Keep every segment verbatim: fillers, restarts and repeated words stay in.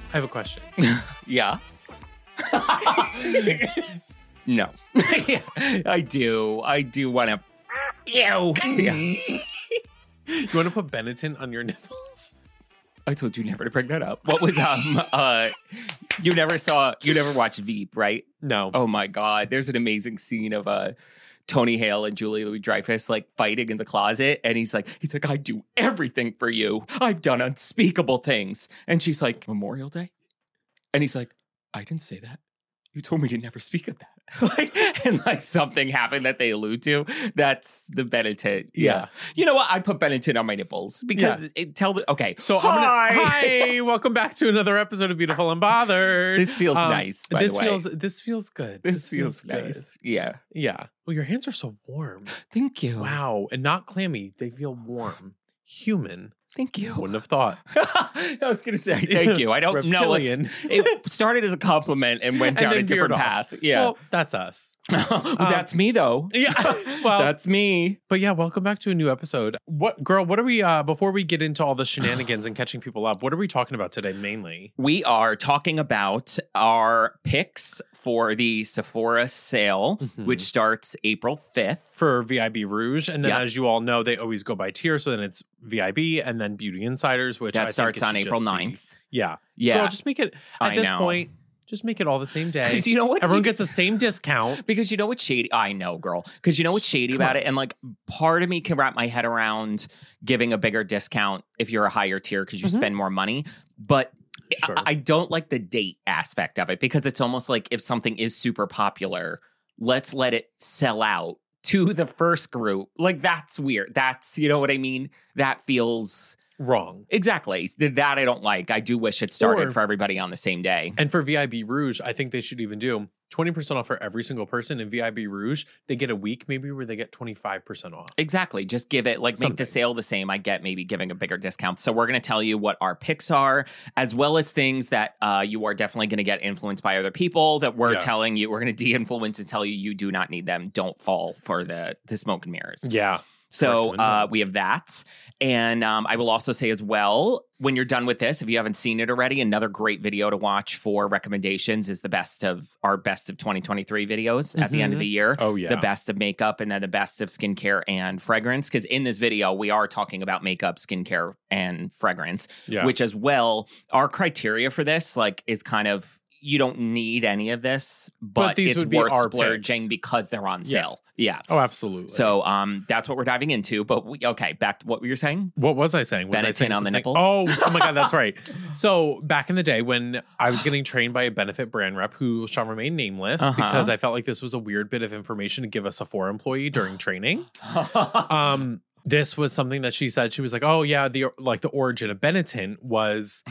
I have a question. Yeah. No. Yeah, I do. I do want to. Ew. Yeah. You want to put Benetton on your nipples? I told you never to bring that up. What was um uh you never saw you never watched Veep, right? No. Oh my God. There's an amazing scene of uh Tony Hale and Julia Louis-Dreyfus like fighting in the closet, and he's like, he's like, I do everything for you. I've done unspeakable things. And she's like, Memorial Day? And he's like, I didn't say that. You told me to never speak of that. Like, and like something happened that they allude to. That's the Benetton. Yeah. Yeah. You know what? I put Benetton on my nipples because Yeah. it tell the okay. So hi. I'm gonna, hi, welcome back to another episode of Beautiful Unbothered. This feels Um, nice. By this the way. feels this feels good. This feels nice. Yeah. Yeah. Well, your hands are so warm. Thank you. Wow, and not clammy. They feel warm, human. Thank you. Wouldn't have thought. I was going to say thank you. I don't know. Reptilian. If it started as a compliment and went And down then a different veered off. path. Yeah. Well, that's us. Well, that's me though. Yeah. Well, That's me. but yeah, welcome back to a new episode. What, girl? What are we? Uh, before we get into all the shenanigans and catching people up, what are we talking about today? Mainly, We are talking about our picks for the Sephora sale, Mhm. which starts April fifth. for V I B Rouge, and then Yeah. as you all know, they always go by tier. So then it's V I B, and then Beauty Insiders, which I That think starts it on should April just be- ninth. Yeah, Yeah. Girl, just make it at I this know. point. Just make it all the same day. Because you know what? Everyone You- gets the same discount. Because you know what's shady? I know, girl. Because you know what's shady Come about on. it? And like part of me can wrap my head around giving a bigger discount if you're a higher tier because you Mhm. spend more money. But Sure. I, I don't like the date aspect of it because it's almost like if something is super popular, let's let it sell out to the first group. Like that's weird. That's, you know what I mean? That feels Wrong. exactly that I don't like. I do wish it started Or- for everybody on the same day. And for V I B Rouge, I think they should even do twenty percent off for every single person. In V I B Rouge, they get a week maybe where they get twenty-five percent off. Exactly. Just give it, like, make Something. the sale the same. I get maybe giving a bigger discount. So we're going to tell you what our picks are, as well as things that uh, you are definitely going to get influenced by other people that we're Yeah. telling you. We're going to de-influence and tell you you do not need them. Don't fall for the, the smoke and mirrors. Yeah. So Correct, uh, Linda. we have that. And um, I will also say as well, when you're done with this, if you haven't seen it already, another great video to watch for recommendations is the best of our best of twenty twenty-three videos at the end of Mhm. the year. Oh, yeah. The best of makeup and then the best of skincare and fragrance. Because in this video, we are talking about makeup, skincare, and fragrance, Yeah. which as well, our criteria for this like is kind of, you don't need any of this, but, But these it's would be worth our splurging picks. because they're on Yeah. sale. Yeah. Oh, absolutely. So um, that's what we're diving into. But we, okay, back to what you were saying. what was I saying? Was I Benetton saying on the something- nipples? Oh, oh my God, that's right. So back in the day when I was getting trained by a Benefit brand rep who shall remain nameless Uh-huh. because I felt like this was a weird bit of information to give a Sephora employee during training. Um, this was something that she said. She was like, "Oh yeah, the like the origin of Benetton was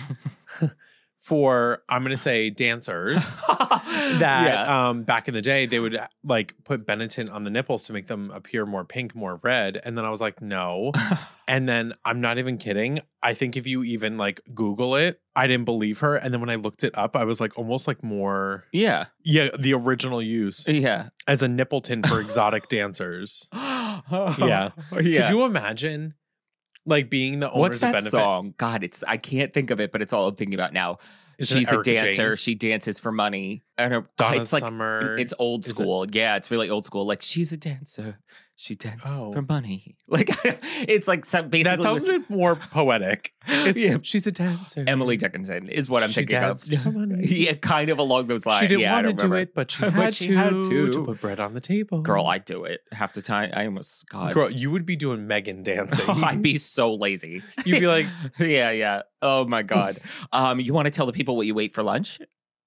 for I'm going to say dancers that yeah. um back in the day they would like put Benetton on the nipples to make them appear more pink, more red." And then I was like, "No." And then I'm not even kidding. I think if you even like Google it, I didn't believe her. And then when I looked it up, I was like almost like more yeah. yeah, the original use Yeah. as a nippleton for exotic dancers. Yeah. yeah. Could you imagine like being the owners What's of that Benefit? song? God, it's I can't think of it, but it's all I'm thinking about now. Isn't it She's a Erica dancer. Jane? She dances for money. And her, Donna it's like Summer. it's old Is it- school. Yeah, it's really old school. Like she's a dancer. She dances Oh. for money. Like it's like some- basically That sounded more poetic. It's- Yeah. She's a dancer. Emily Dickinson is what I'm She thinking of. danced for money. Yeah, kind of along those lines. She didn't yeah, I want to don't do remember. it, but she, But had, she to, had to to. put bread on the table. Girl, I do it half the time. I almost God. Girl, you would be doing Megan dancing. I'd be so lazy. You'd be like, yeah, yeah. Oh my God. Um, you want to tell the people what you ate for lunch?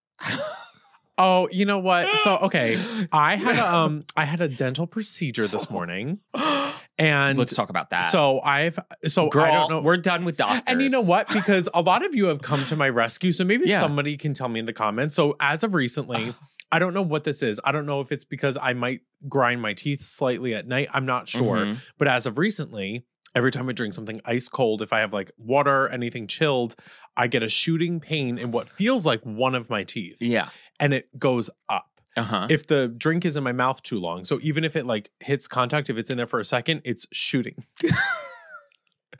oh, you know what? So okay, I had a, um, I had a dental procedure this morning, and Let's talk about that. so I've so Girl, I don't know. we're done with doctors. And you know what? Because a lot of you have come to my rescue. So maybe Yeah. somebody can tell me in the comments. So as of recently, I don't know what this is. I don't know if it's because I might grind my teeth slightly at night. I'm not sure. Mhm. But as of recently, every time I drink something ice cold, if I have like water, anything chilled, I get a shooting pain in what feels like one of my teeth. Yeah. And it goes up. Uh-huh. If the drink is in my mouth too long. So even if it like hits contact, if it's in there for a second, it's shooting.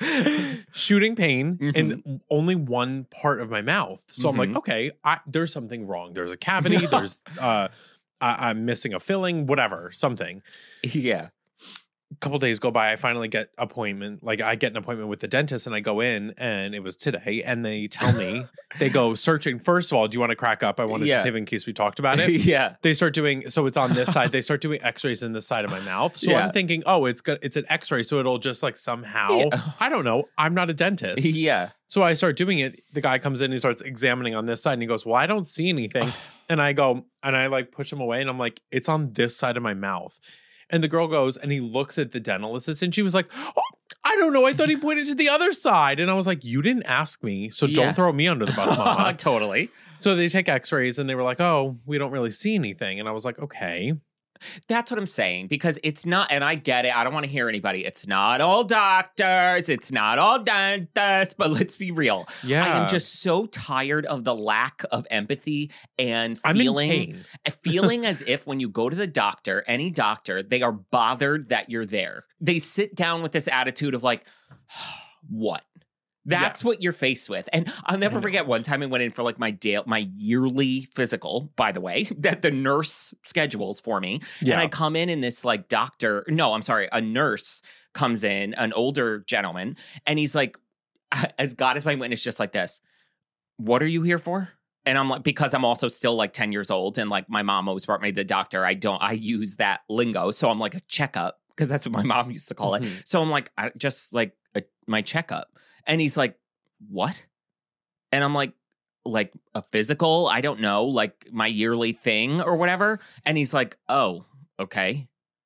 shooting pain Mhm. in only one part of my mouth. So I'm Mhm. like, okay, I, there's something wrong. There's a cavity. There's uh, I, I'm missing a filling, whatever, something. Yeah. A couple days go by, I finally get appointment. Like I get an appointment with the dentist, and I go in, and it was today. And they tell me they go searching. First of all, do you want to crack up? I wanted Yeah. to save in case we talked about it. Yeah. They start doing so. It's on this side. They start doing X-rays in this side of my mouth. So Yeah. I'm thinking, oh, it's good. It's an X-ray, so it'll just like somehow. Yeah. I don't know. I'm not a dentist. Yeah. So I start doing it. The guy comes in, he starts examining on this side, and he goes, well, I don't see anything. And I go, and I like push him away, and I'm like, it's on this side of my mouth. And the girl goes, and he looks at the dental assistant. She was like, oh, I don't know. I thought he pointed to the other side. And I was like, you didn't ask me. So Yeah. don't throw me under the bus, mama. Totally. So they take x-rays, and they were like, oh, we don't really see anything. And I was like, okay. That's what I'm saying, because it's not, and I get it. I don't want to hear anybody. It's not all doctors. It's not all dentists, but let's be real. Yeah. I am just so tired of the lack of empathy and I'm feeling, in pain. feeling as if when you go to the doctor, any doctor, they are bothered that you're there. They sit down with this attitude of like, what? That's yeah. what you're faced with. And I'll never forget one time I went in for like my day, my yearly physical, by the way, that the nurse schedules for me. Yeah. And I come in and this like doctor, no, I'm sorry, a nurse comes in, an older gentleman, and he's like, as God is my witness, just like this. What are you here for? And I'm like, because I'm also still like ten years old, and like my mom always brought me to the doctor. I don't, I use that lingo. So I'm like a checkup, because that's what my mom used to call it. Mm-hmm. So I'm like, I just like a, my checkup. And he's like, what? And I'm like, like a physical? I don't know, like my yearly thing or whatever. And he's like, oh, okay.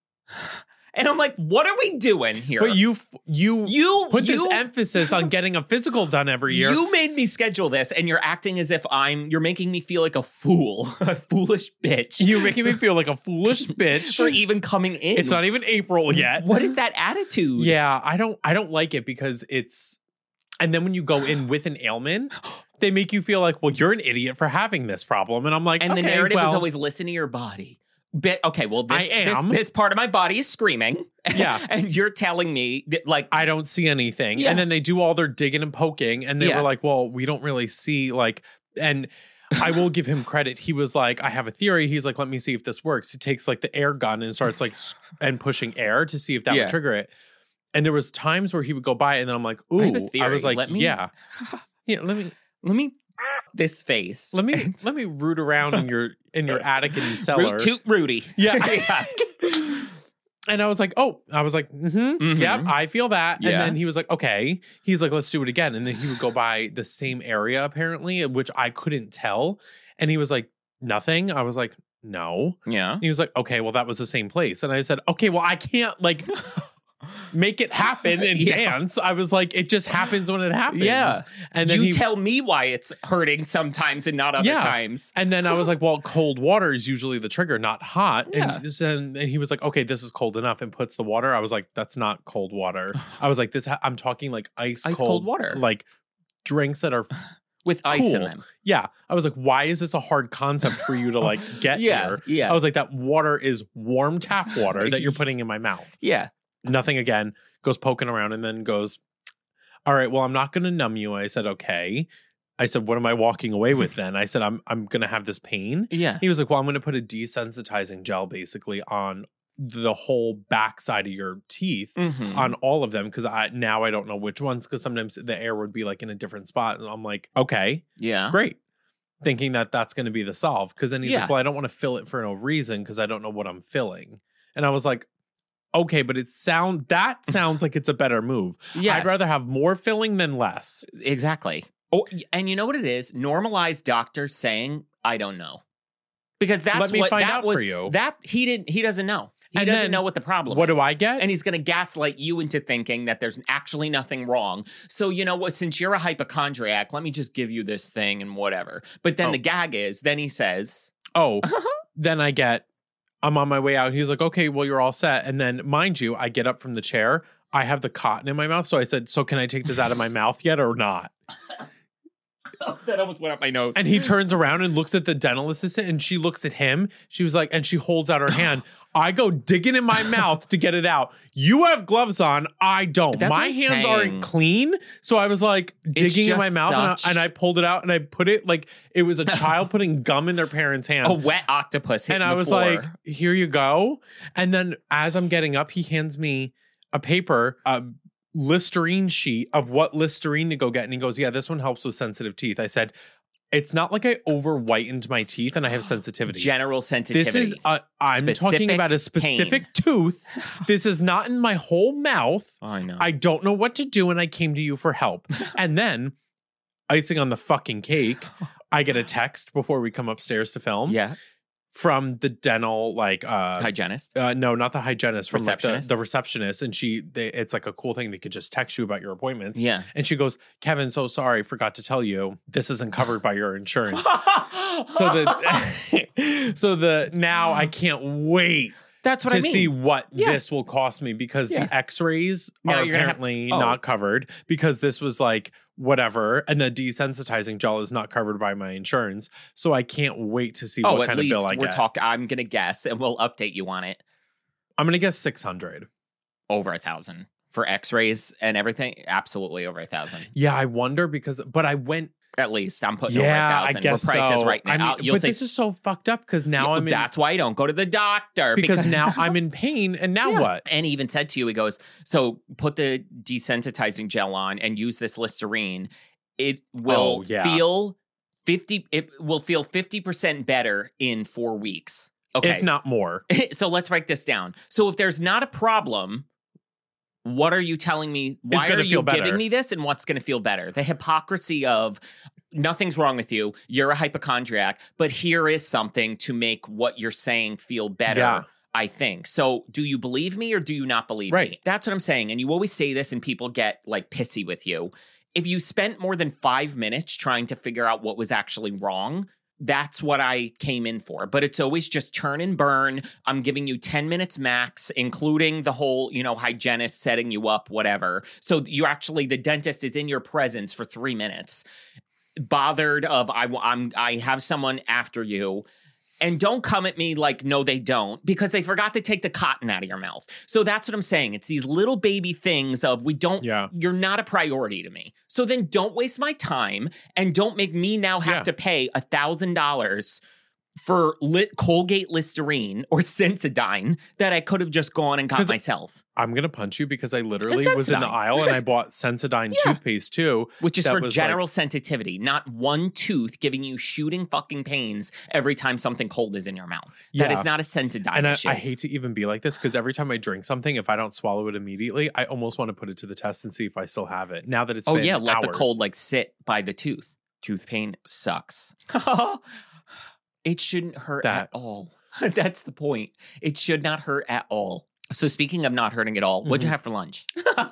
And I'm like, what are we doing here? But you you you put you, this emphasis on getting a physical done every year. You made me schedule this, and you're acting as if I'm, you're making me feel like a fool, a foolish bitch. You're making me feel like a foolish bitch. For even coming in. It's not even April yet. What is that attitude? Yeah, I don't I don't like it, because it's, and then when you go in with an ailment, they make you feel like, well, you're an idiot for having this problem. And I'm like, and okay, the narrative well, is always listen to your body. But, okay, well, this, I am. This, this part of my body is screaming. Yeah. And you're telling me that, like, I don't see anything. Yeah. And then they do all their digging and poking, and they Yeah. were like, well, we don't really see, like, and I will give him credit. He was like, I have a theory. He's like, let me see if this works. He takes like the air gun and starts like and pushing air to see if that Yeah. would trigger it. And there was times where he would go by, and then I'm like, ooh, I have a I, theory. was like, Let me- yeah, yeah. Let me let me this face. let me let me root around in your in your attic and cellar. Root toot Rudy. Yeah. yeah. And I was like, oh, I was like, mm-hmm, Mhm. yep, I feel that. Yeah. And then he was like, okay. He's like, let's do it again. And then he would go by the same area, apparently, which I couldn't tell. And he was like, nothing. I was like, no. Yeah. And he was like, okay, well, that was the same place. And I said, okay, well, I can't like make it happen and Yeah. dance. I was like, it just happens when it happens. Yeah. And then you he, tell me why it's hurting sometimes and not other Yeah. times. And then I was like, well, cold water is usually the trigger, not hot. Yeah. And, this, and, and he was like, okay, this is cold enough, and puts the water. I was like, that's not cold water. I was like, this, ha- I'm talking like ice, Ice cold, cold water. like drinks that are, With ice in Cool. them. yeah. I was like, why is this a hard concept for you to like get Yeah. here? Yeah. I was like, that water is warm tap water that you're putting in my mouth. yeah. Nothing again, goes poking around, and then goes, all right, well, I'm not going to numb you. I said, okay. I said, what am I walking away with then? I said, I'm I'm going to have this pain. Yeah. He was like, well, I'm going to put a desensitizing gel basically on the whole backside of your teeth, Mhm. on all of them, because I now I don't know which ones, because sometimes the air would be like in a different spot. And I'm like, okay, Yeah. great. Thinking that that's going to be the solve. Because then he's Yeah. like, well, I don't want to fill it for no reason because I don't know what I'm filling. And I was like, okay, but it sound that sounds like it's a better move. Yes. I'd rather have more filling than less. Exactly. Oh, and you know what it is? Normalize doctors saying, I don't know. Because that's Let me what find that out was. for you. That he didn't he doesn't know. He And doesn't then know what the problem What is. do I get? And he's going to gaslight you into thinking that there's actually nothing wrong. So, you know what? Since you're a hypochondriac, let me just give you this thing and whatever. But then Oh. the gag is, then he says, oh, then I get, I'm on my way out. He's like, okay, well, you're all set. And then, mind you, I get up from the chair. I have the cotton in my mouth. So I said, so can I take this out of my mouth yet or not? that almost went up my nose. And he turns around and looks at the dental assistant, and she looks at him. She was like, and she holds out her hand. I go digging in my mouth to get it out. You have gloves on. I don't. That's my what I'm hands saying. aren't clean. So I was like digging in my just mouth and I, such- and I pulled it out and I put it like it was a child putting gum in their parents' hand. A wet octopus hitting and I the was floor. like, here you go. And then as I'm getting up, he hands me a paper, a Listerine sheet of what Listerine to go get. And he goes, yeah, this one helps with sensitive teeth. I said, it's not like I over whitened my teeth and I have sensitivity. General sensitivity. This is, a, I'm Specific talking about a specific pain. tooth. This is not in my whole mouth. I know. I don't know what to do and I came to you for help. And then, icing on the fucking cake, I get a text before we come upstairs to film. yeah. From the dental, like, uh, Hygienist. uh, no, not the hygienist, from like the, Receptionist? the receptionist. And she, they, it's like a cool thing. They could just text you about your appointments. Yeah. And she goes, Kevin, so sorry, forgot to tell you, this isn't covered by your insurance. So the, so the, now I can't wait That's what to I mean. see what Yeah. this will cost me because Yeah. the x-rays Now are you're gonna have- apparently oh. not covered because this was like whatever. And the desensitizing gel is not covered by my insurance. So I can't wait to see oh, what at kind of least bill I we're get. talking. I'm gonna guess, and we'll update you on it. I'm going to guess six hundred. Over a thousand for X-rays and everything. Absolutely over a thousand. Yeah, I wonder because, but I went. At least I'm putting Yeah, over a I thousand. guess We're prices so. right now. I mean, I'll- You'll but say this is so fucked up because now Yeah, I'm in. that's why you don't go to the doctor because now I'm in pain, and now Yeah. what? And he even said to you, he goes, so put the desensitizing gel on and use this Listerine. It will Oh, yeah. feel fifty. It will feel fifty percent better in four weeks. Okay, If not more. so let's break this down. So if there's not a problem, what are you telling me? Why gonna are you feel better. giving me this, and what's going to feel better? The hypocrisy of nothing's wrong with you. You're a hypochondriac, but here is something to make what you're saying feel better. Yeah. I think. So do you believe me or do you not believe me? Right. That's what I'm saying. And you always say this and people get like pissy with you. If you spent more than five minutes trying to figure out what was actually wrong, that's what I came in for. But it's always just turn and burn. I'm giving you ten minutes max, including the whole, you know, hygienist setting you up, whatever. So you actually, the dentist is in your presence for three minutes. Bothered of, I, I'm, I have someone after you. And don't come at me like, no, they don't, because they forgot to take the cotton out of your mouth. So that's what I'm saying. It's these little baby things of we don't, Yeah. you're not a priority to me. So then don't waste my time and don't make me now have Yeah. to pay a thousand dollars for lit Colgate Listerine or Sensodyne that I could have just gone and got 'Cause myself, I'm going to punch you because I literally was in the Sensodyne. aisle and I bought Sensodyne Yeah. toothpaste too. which is that for was general like- sensitivity, not one tooth giving you shooting fucking pains every time something cold is in your mouth. That Yeah. is not a Sensodyne And I, issue. I hate to even be like this because every time I drink something, if I don't swallow it immediately, I almost want to put it to the test and see if I still have it. Now that it's Oh been yeah, let the hours. cold like sit by the tooth. Tooth pain sucks. It shouldn't hurt That- at all. That's the point. It should not hurt at all. So speaking of not hurting at all, what'd you Mhm. have for lunch?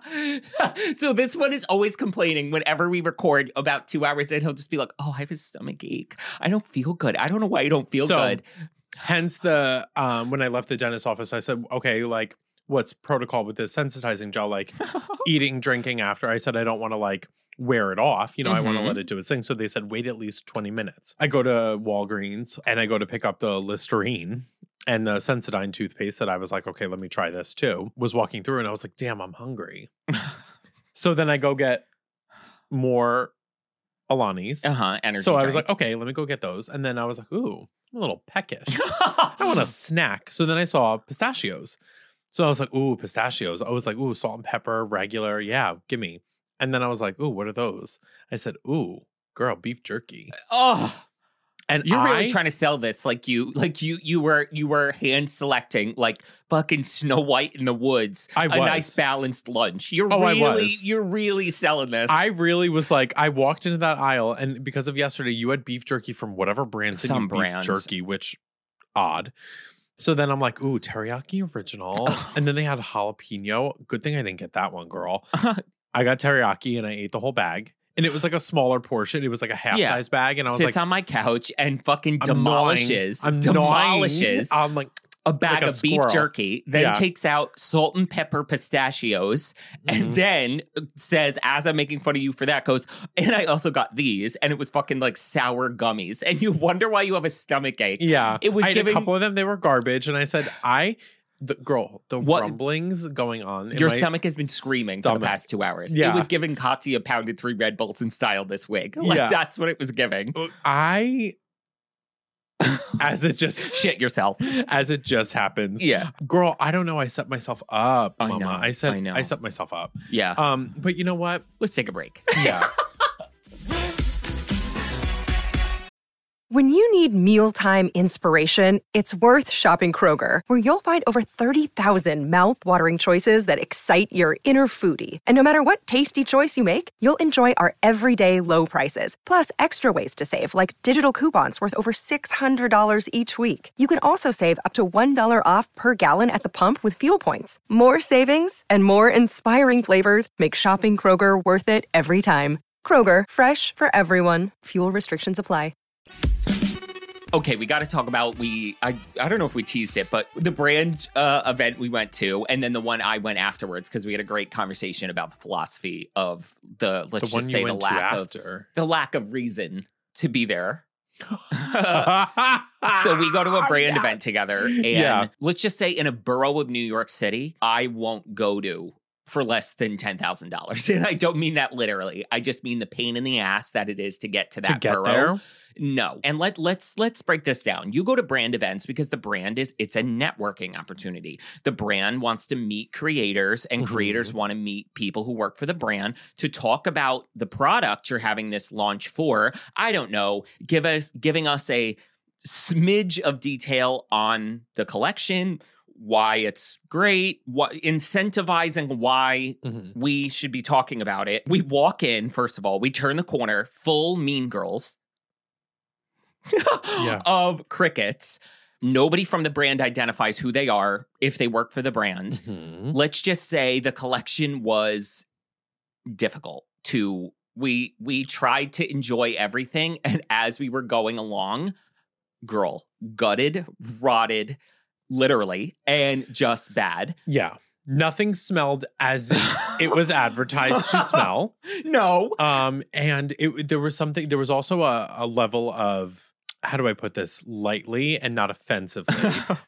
So this one is always complaining whenever we record about two hours in. He'll just be like, oh, I have a stomach ache. I don't feel good. I don't know why I don't feel So, good. Hence the um when I left the dentist office, I said, okay, like what's protocol with this sensitizing gel? Like eating, drinking after. I said I don't want to like wear it off. You know, I want to Mhm. let it do its thing. So they said wait at least twenty minutes. I go to Walgreens and I go to pick up the Listerine and the Sensodyne toothpaste that I was like, okay, let me try this too. Was walking through and I was like, damn, I'm hungry. So then I go get more Alani's. Uh-huh. Energy So I was drink. like, okay, let me go get those. And then I was like, ooh, I'm a little peckish. I want a snack. So then I saw pistachios. So I was like, ooh, pistachios. I was like, ooh, salt and pepper, regular. Yeah, give me. And then I was like, ooh, what are those? I said, ooh, girl, beef jerky. Oh, And you're really I- trying to sell this like you like you you were you were hand selecting like fucking Snow White in the woods. I a was. nice balanced lunch. You're Oh, I really was. you're really selling this. I really was like, I walked into that aisle, and because of yesterday, you had beef jerky from whatever brand sent Some you beef brands. jerky, which odd. So then I'm like, ooh, teriyaki original. And then they had jalapeno. Good thing I didn't get that one, girl. I got teriyaki and I ate the whole bag. And it was like a smaller portion. It was like a half Yeah. size bag. And I was Sits like, on my couch and fucking I'm gnawing. demolishes. I'm demolishes. gnawing. I'm like, a bag Like a of beef squirrel. jerky, then Yeah. takes out salt and pepper pistachios, Mhm. and then says, as I'm making fun of you for that, goes, and I also got these, and it was fucking like sour gummies. And you wonder why you have a stomach ache. Yeah. It was I had giving- a couple of them. They were garbage. And I said, I, the girl, the What- rumblings going on. in Your my stomach has been screaming for stomach. the past two hours. It Yeah. was giving Katya pounded three Red Bulls in style this week. Like, Yeah. that's what it was giving. I, as it just, Shit yourself. as it just happens. Yeah. Girl, I don't know. I set myself up, I mama. know, I said, I know. I set myself up. Yeah. Um, but you know what? Let's take a break. Yeah. When you need mealtime inspiration, it's worth shopping Kroger, where you'll find over thirty thousand mouthwatering choices that excite your inner foodie. And no matter what tasty choice you make, you'll enjoy our everyday low prices, plus extra ways to save, like digital coupons worth over six hundred dollars each week. You can also save up to one dollar off per gallon at the pump with fuel points. More savings and more inspiring flavors make shopping Kroger worth it every time. Kroger, fresh for everyone. Fuel restrictions apply. Okay, we got to talk about we. I I don't know if we teased it, but the brand uh, event we went to, and then the one I went afterwards because we had a great conversation about the philosophy of the let's The one just you say the went to lack of after. the lack of reason to be there. So we go to a brand Yes. event together, and Yeah. let's just say in a borough of New York City, I won't go to for less than ten thousand dollars. And I don't mean that literally. I just mean the pain in the ass that it is to get to that To get borough. there? No. And let let's let's break this down. You go to brand events because the brand is it's a networking opportunity. The brand wants to meet creators, and Mhm. creators want to meet people who work for the brand to talk about the product you're having this launch for. I don't know, give us giving us a smidge of detail on the collection, why it's great, what incentivizing why Mhm. we should be talking about it. We walk in, first of all, we turn the corner, full Mean Girls Yeah. of crickets. Nobody from the brand identifies who they are if they work for the brand. Mhm. Let's just say the collection was difficult to we we tried to enjoy everything, and as we were going along, girl, gutted, rotted, literally, and just bad. Yeah. Nothing smelled as it was advertised to smell. No. Um, and it there was something, there was also a, a level of, how do I put this lightly and not offensively?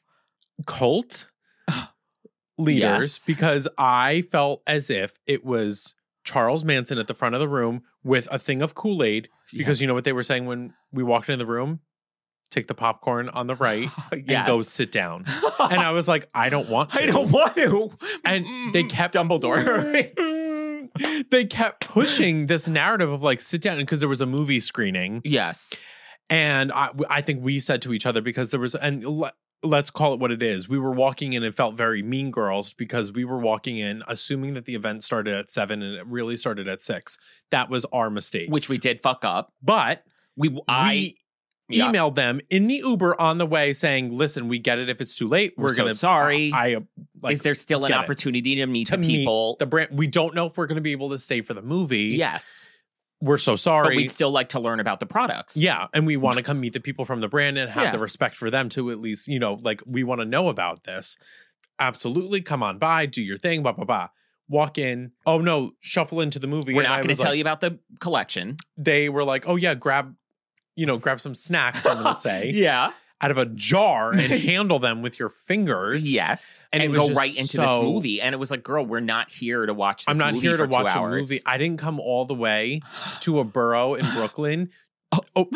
Cult leaders, Yes. because I felt as if it was Charles Manson at the front of the room with a thing of Kool-Aid, because you know what they were saying when we walked into the room? Take the popcorn on the right and Yes. go sit down. And I was like, I don't want to. I don't want to. And they kept Dumbledore. they kept pushing this narrative of like, sit down, because there was a movie screening. Yes. And I, I think we said to each other, because there was, and le, let's call it what it is. We were walking in and felt very Mean Girls, because we were walking in assuming that the event started at seven and it really started at six. That was our mistake. Which we did fuck up. But We I we yeah. emailed them in the Uber on the way saying, listen, we get it if it's too late. We're We're, so gonna sorry. I, I like, is there still an get it. opportunity to meet to the people? meet the brand. We don't know if we're going to be able to stay for the movie. Yes. We're so sorry. But we'd still like to learn about the products. Yeah, and we want to come meet the people from the brand and have Yeah. the respect for them to at least, you know, like, we want to know about this. Absolutely, come on by, do your thing, blah, blah, blah. Walk in. Oh, no, shuffle into the movie. We're And not I going to was tell like- you about the collection. They were like, oh, yeah, grab, you know, grab some snacks, I'm going to say, Yeah. out of a jar and handle them with your fingers. Yes. And And, it was go just right into this so- movie. And it was like, girl, we're not here to watch this I'm not movie here to for two watch a hours. movie. I didn't come all the way to a borough in Brooklyn. Oh,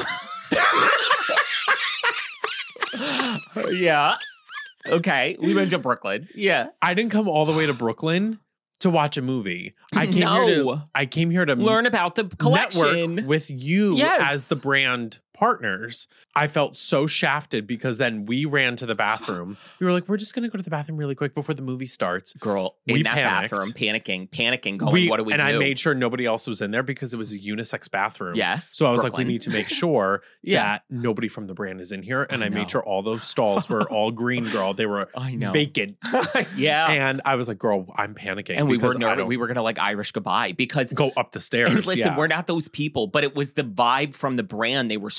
Yeah. Okay. We went to Brooklyn. Yeah. I didn't come all the way to Brooklyn to watch a movie. I came here No. to I came here to Learn about the collection. network with you Yes. as the brand partners. I felt so shafted because then we ran to the bathroom. We were like, we're just going to go to the bathroom really quick before the movie starts. Girl, in We that panicked. bathroom, panicking, panicking, going, We- what do we and do? I made sure nobody else was in there because it was a unisex bathroom. Yes. So I was like, Brooklyn. we need to make sure Yeah. that nobody from the brand is in here. And I I, know. made sure all those stalls were all green, girl. They were I know. vacant. Yeah. And I was like, girl, I'm panicking. And we were because I nervous. don't We were going to like Irish goodbye because go up the stairs. And listen, yeah. we're not those people, but it was the vibe from the brand. They were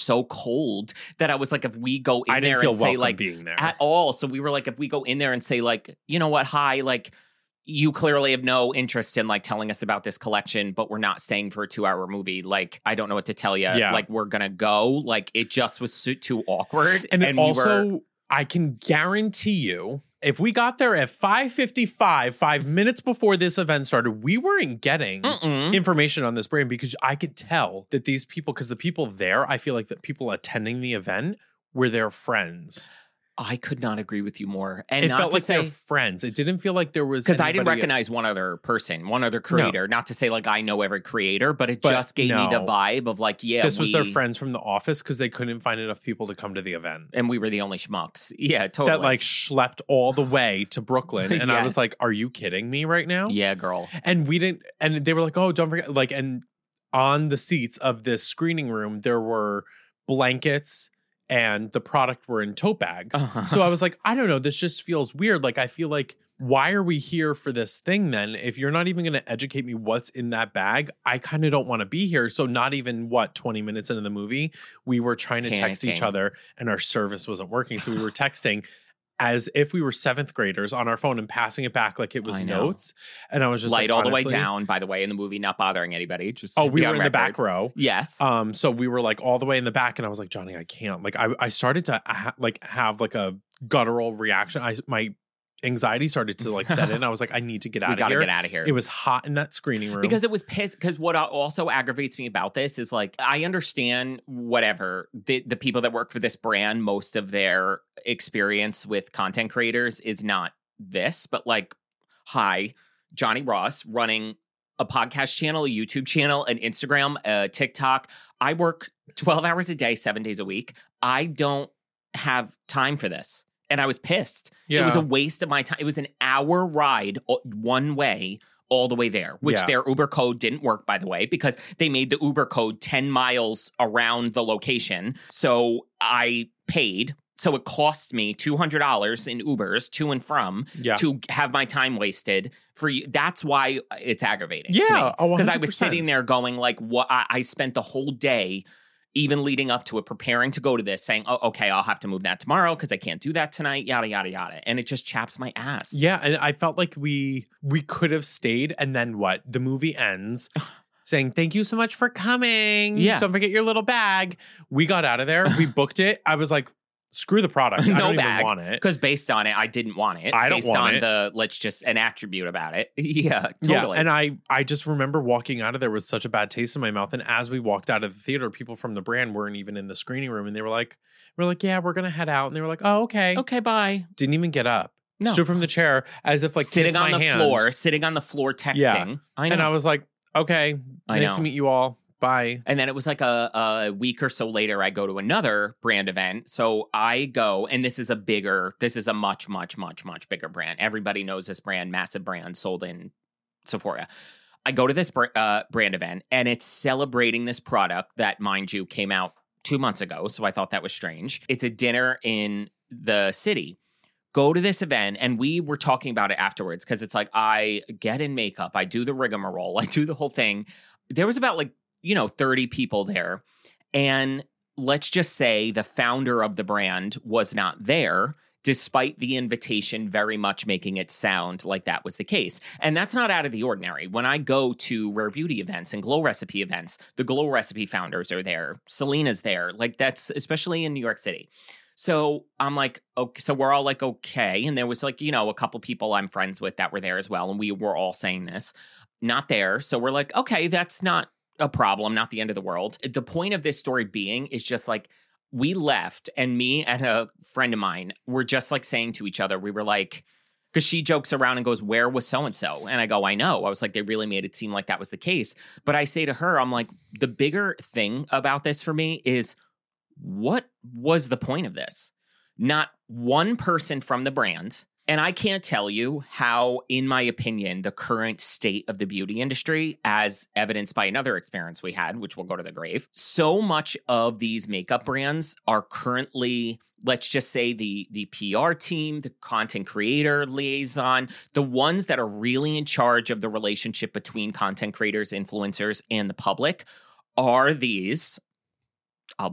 so cold that I was like, if we go in I didn't there feel and say welcome like being there. at all. So we were like, if we go in there and say like, you know what, hi, like you clearly have no interest in like telling us about this collection, but we're not staying for a two hour movie. Like, I don't know what to tell you. Yeah. Like, we're going to go. Like, it just was so, too awkward. And, and also, we were, I can guarantee you, if we got there at five fifty-five, five minutes before this event started, we weren't getting Mm-mm. information on this brand because I could tell that these people, because the people there, I feel like the people attending the event were their friends. I could not agree with you more. And It not felt to like say, they're friends. It didn't feel like there was because I didn't anybody- recognize one other person, one other creator. Not to say like I know every creator, but it But just gave me the no. vibe of like, yeah, This was we, their friends from the office because they couldn't find enough people to come to the event. and we were the only schmucks. Yeah, totally. That like schlepped all the way to Brooklyn. And I was Yes. like, are you kidding me right now? yeah, girl. And we didn't, and they were like, oh, don't forget, like, and on the seats of this screening room, there were blankets and the product were in tote bags. Uh-huh. So I was like, I don't know, this just feels weird. Like, I feel like, why are we here for this thing then? If you're not even going to educate me what's in that bag, I kind of don't want to be here. So not even, what, twenty minutes into the movie, we were trying to text each Panicking. other and our service wasn't working. So we were texting as if we were seventh graders on our phone and passing it back like it was I know. notes. And I was just Light like, all the way honestly- down, by the way, in the movie, not bothering anybody. Just Oh, to we be were on in the back record. row. Yes. Um, so we were like all the way in the back, and I was like, Johnny, I can't. Like, I, I started to ha- like have like a guttural reaction. I my anxiety started to like set in. I was like, I need to get out we of got to here. get out of here. It was hot in that screening room Because it was pissed. Because what also aggravates me about this is like, I understand whatever the, the people that work for this brand, most of their experience with content creators is not this, but like, hi, Johnny Ross running a podcast channel, a YouTube channel, an Instagram, a TikTok. I work twelve hours a day, seven days a week. I don't have time for this. And I was pissed. Yeah. It was a waste of my time. It was an hour ride o- one way all the way there, which Yeah. their Uber code didn't work, by the way, because they made the Uber code ten miles around the location. So I paid. So it cost me two hundred dollars in Ubers to and from Yeah. to have my time wasted for you. That's why it's aggravating. Yeah, oh, Because I one hundred was percent. sitting there going like, what? I, I spent the whole day even leading up to it, preparing to go to this, saying, oh, okay, I'll have to move that tomorrow because I can't do that tonight, yada, yada, yada. And it just chaps my ass. Yeah, and I felt like we we could have stayed, and then what? The movie ends saying, thank you so much for coming. Yeah. Don't forget your little bag. We got out of there. We booked it. I was like, screw the product. I No don't bag. even want it. Because based on it, I didn't want it. I don't based want on it. the, let's just, an attribute about it. yeah, totally. Yeah, and I I just remember walking out of there with such a bad taste in my mouth. And as we walked out of the theater, people from the brand weren't even in the screening room, and they were like, "We're like, yeah, we're gonna head out." And they were like, "Oh, okay." okay, bye. Didn't even get up. No. Stood from the chair as if like Sitting kissed on my the hand. floor, sitting on the floor texting. Yeah. I know. And I was like, "Okay, I nice know. to meet you all. Bye." And then it was like a, a week or so later, I go to another brand event. So I go, and this is a bigger, this is a much, much, much, much bigger brand. Everybody knows this brand, massive brand sold in Sephora. I go to this br- uh, brand event, and it's celebrating this product that, mind you, came out two months ago. So I thought that was strange. It's a dinner in the city. Go to this event, and we were talking about it afterwards because it's like, I get in makeup, I do the rigmarole, I do the whole thing. There was about like, you know, thirty people there. And let's just say the founder of the brand was not there, despite the invitation very much making it sound like that was the case. And that's not out of the ordinary. When I go to Rare Beauty events and Glow Recipe events, the Glow Recipe founders are there. Selena's there. Like, that's especially in New York City. So I'm like, okay, so we're all like, okay. And there was like, you know, a couple people I'm friends with that were there as well. And we were all saying this, not there. So we're like, okay, that's not a problem, not the end of the world. The point of this story being is just like, we left, and me and a friend of mine were just like saying to each other, we were like, because she jokes around and goes, where was so-and-so? And I go, I know. I was like, they really made it seem like that was the case. But I say to her, I'm like, the bigger thing about this for me is, what was the point of this? Not one person from the brand. And I can't tell you how, in my opinion, the current state of the beauty industry, as evidenced by another experience we had, which will go to the grave, so much of these makeup brands are currently, let's just say the, the P R team, the content creator liaison, the ones that are really in charge of the relationship between content creators, influencers, and the public are these, I'll be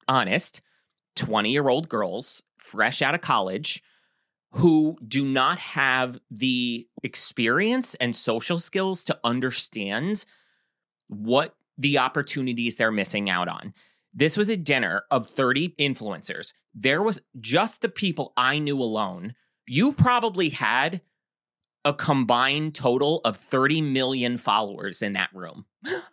honest, twenty-year-old girls fresh out of college who do not have the experience and social skills to understand what the opportunities they're missing out on. This was a dinner of thirty influencers. There was just the people I knew alone. You probably had a combined total of thirty million followers in that room.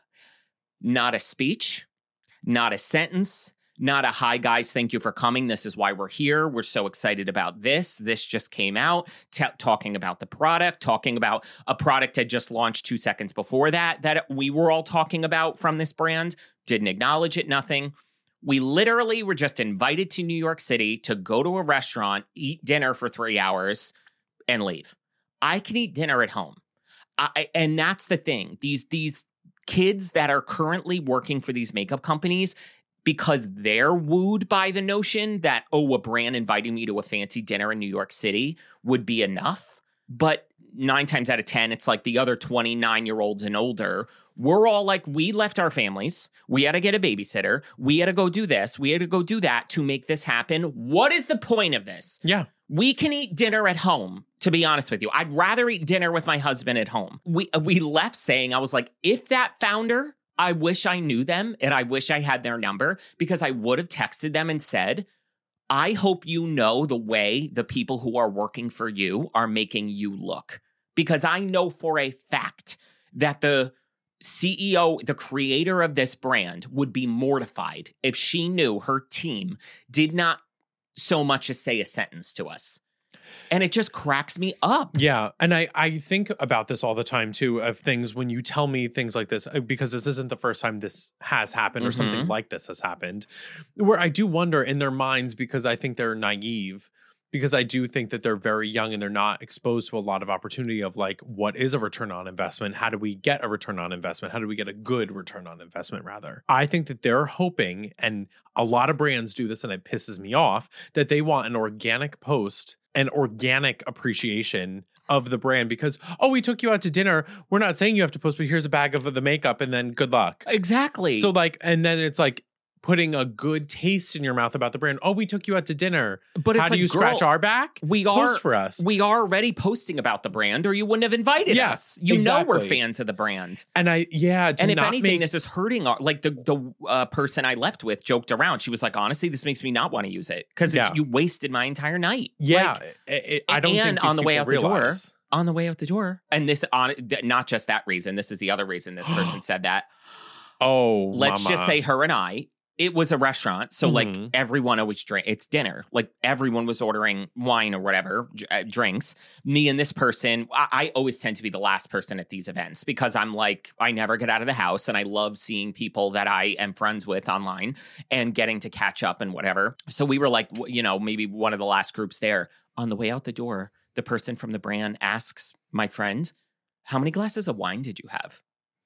Not a speech, not a sentence, not a, hi guys, thank you for coming. This is why we're here. We're so excited about this. This just came out. T- talking about the product, talking about a product had just launched two seconds before that, that we were all talking about from this brand. Didn't acknowledge it, nothing. We literally were just invited to New York City to go to a restaurant, eat dinner for three hours, and leave. I can eat dinner at home. I, and that's the thing. These, these kids that are currently working for these makeup companies, because they're wooed by the notion that, oh, a brand inviting me to a fancy dinner in New York City would be enough. But nine times out of ten, it's like the other twenty-nine-year-olds and older. We're all like, we left our families. We had to get a babysitter. We had to go do this. We had to go do that to make this happen. What is the point of this? Yeah. We can eat dinner at home, to be honest with you. I'd rather eat dinner with my husband at home. We, we left saying, I was like, if that founder... I wish I knew them and I wish I had their number, because I would have texted them and said, I hope you know the way the people who are working for you are making you look. Because I know for a fact that the C E O, the creator of this brand, would be mortified if she knew her team did not so much as say a sentence to us. And it just cracks me up. Yeah. And I, I think about this all the time, too, of things when you tell me things like this, because this isn't the first time this has happened or Mm-hmm. something like this has happened, where I do wonder in their minds, because I think they're naive, because I do think that they're very young and they're not exposed to a lot of opportunity of like, what is a return on investment? How do we get a return on investment? How do we get a good return on investment, rather? I think that they're hoping, and a lot of brands do this and it pisses me off, that they want an organic post, an organic appreciation of the brand, because, oh, we took you out to dinner. We're not saying you have to post, but here's a bag of the makeup and then good luck. Exactly. So like, and then it's like putting a good taste in your mouth about the brand. Oh, we took you out to dinner. But how it's do like, you scratch girl, our back? We Post are for us. We are already posting about the brand, or you wouldn't have invited Yeah, us. You exactly. know we're fans of the brand. And I, yeah. To And if not anything, make, this is hurting our, like the the uh, person I left with joked around. She was like, honestly, this makes me not want to use it because Yeah. you wasted my entire night. yeah, Like, it, it, I don't and think these on the way people out the door, realize. on the way out the door. And this, on not just that reason, this is the other reason this person said that. Oh, Let's mama. just say her and I, it was a restaurant. So like Mhm. everyone always drink. It's dinner. Like everyone was ordering wine or whatever, j- uh, drinks. Me and this person, I-, I always tend to be the last person at these events because I'm like, I never get out of the house and I love seeing people that I am friends with online and getting to catch up and whatever. So we were like, w- you know, maybe one of the last groups there. On the way out the door, the person from the brand asks my friend, how many glasses of wine did you have?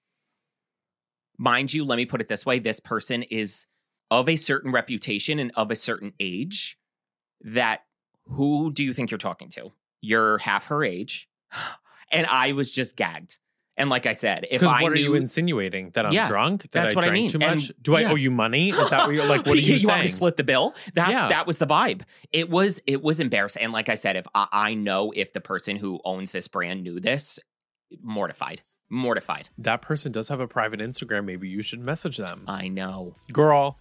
Mind you, let me put it this way. This person is of a certain reputation and of a certain age that who do you think you're talking to? You're half her age. And I was just gagged. And like I said, if Because I what knew, are you insinuating? That I'm Yeah, drunk? That that's I what I drank mean. too And- much? Do I yeah. owe you money? Is that what you're like? What are you, you saying? want me to split the bill? That's Yeah. that was the vibe. It was it was embarrassing. And like I said, if I, I know if the person who owns this brand knew this, mortified. Mortified. That person does have a private Instagram. Maybe you should message them. I know. Girl.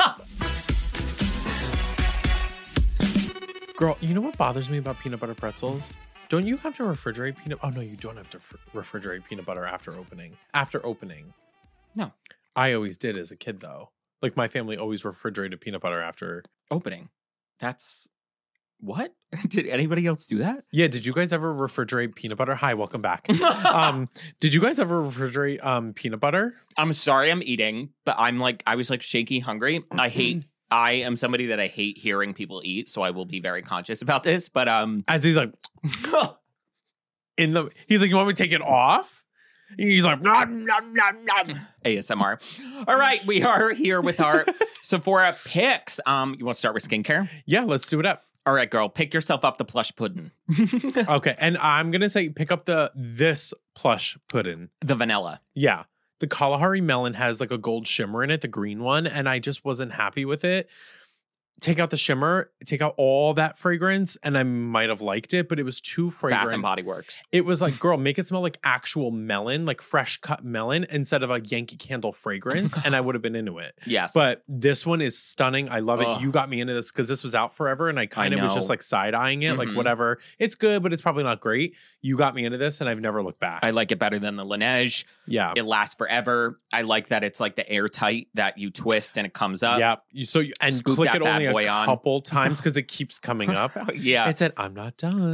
Girl, you know what bothers me about peanut butter pretzels? Don't you have to refrigerate peanut? Oh, no, you don't have to fr- refrigerate peanut butter after opening. After opening. No. I always did as a kid, though. Like, my family always refrigerated peanut butter after. Opening. That's what? Did anybody else do that? Yeah, did you guys ever refrigerate peanut butter? Hi, welcome back. um, did you guys ever refrigerate um, peanut butter? I'm sorry I'm eating, but I'm like, I was like shaky hungry. I hate, I am somebody that I hate hearing people eat, so I will be very conscious about this. But um, As he's like, in the, he's like, you want me to take it off? And he's like, nom, nom, nom, nom. A S M R. All right, we are here with our Sephora picks. Um, you want to start with skincare? Yeah, let's do it up. All right, girl, pick yourself up the plush pudding. Okay, and I'm gonna say pick up the this plush pudding. The vanilla. Yeah, The Kalahari Melon has like a gold shimmer in it, the green one, and I just wasn't happy with it. Take out the shimmer, take out all that fragrance, and I might have liked it, but it was too fragrant. Bath and Body Works. It was like, girl, make it smell like actual melon, like fresh cut melon, instead of a Yankee Candle fragrance, and I would have been into it. Yes. But this one is stunning. I love Ugh. it. You got me into this because this was out forever, and I kind of was just know. like side-eyeing it, Mhm. like whatever. It's good, but it's probably not great. You got me into this, and I've never looked back. I like it better than the Laneige. yeah. It lasts forever. I like that it's like the airtight that you twist and it comes up. yeah. You, so you, and Scoop click that it bad only a boy on. couple times because it keeps coming up. Yeah. It said, I'm not done.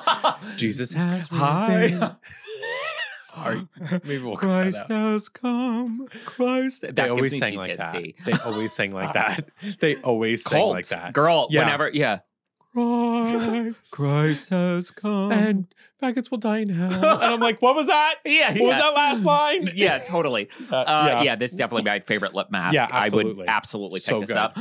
Jesus has Hi. risen. Sorry. Maybe we'll cut that Christ out. has come. Christ. That They gives always me sang P T like S that. D. They always sang like that. They always sang Cult. like that. Girl, Yeah. whenever, yeah. Christ. Christ has come. And faggots will die in hell. And I'm like, what was that? yeah, What was that last line? Yeah, totally. Uh, Uh, yeah. yeah. this is definitely my favorite lip mask. Yeah, I would absolutely. absolutely pick So this good. up.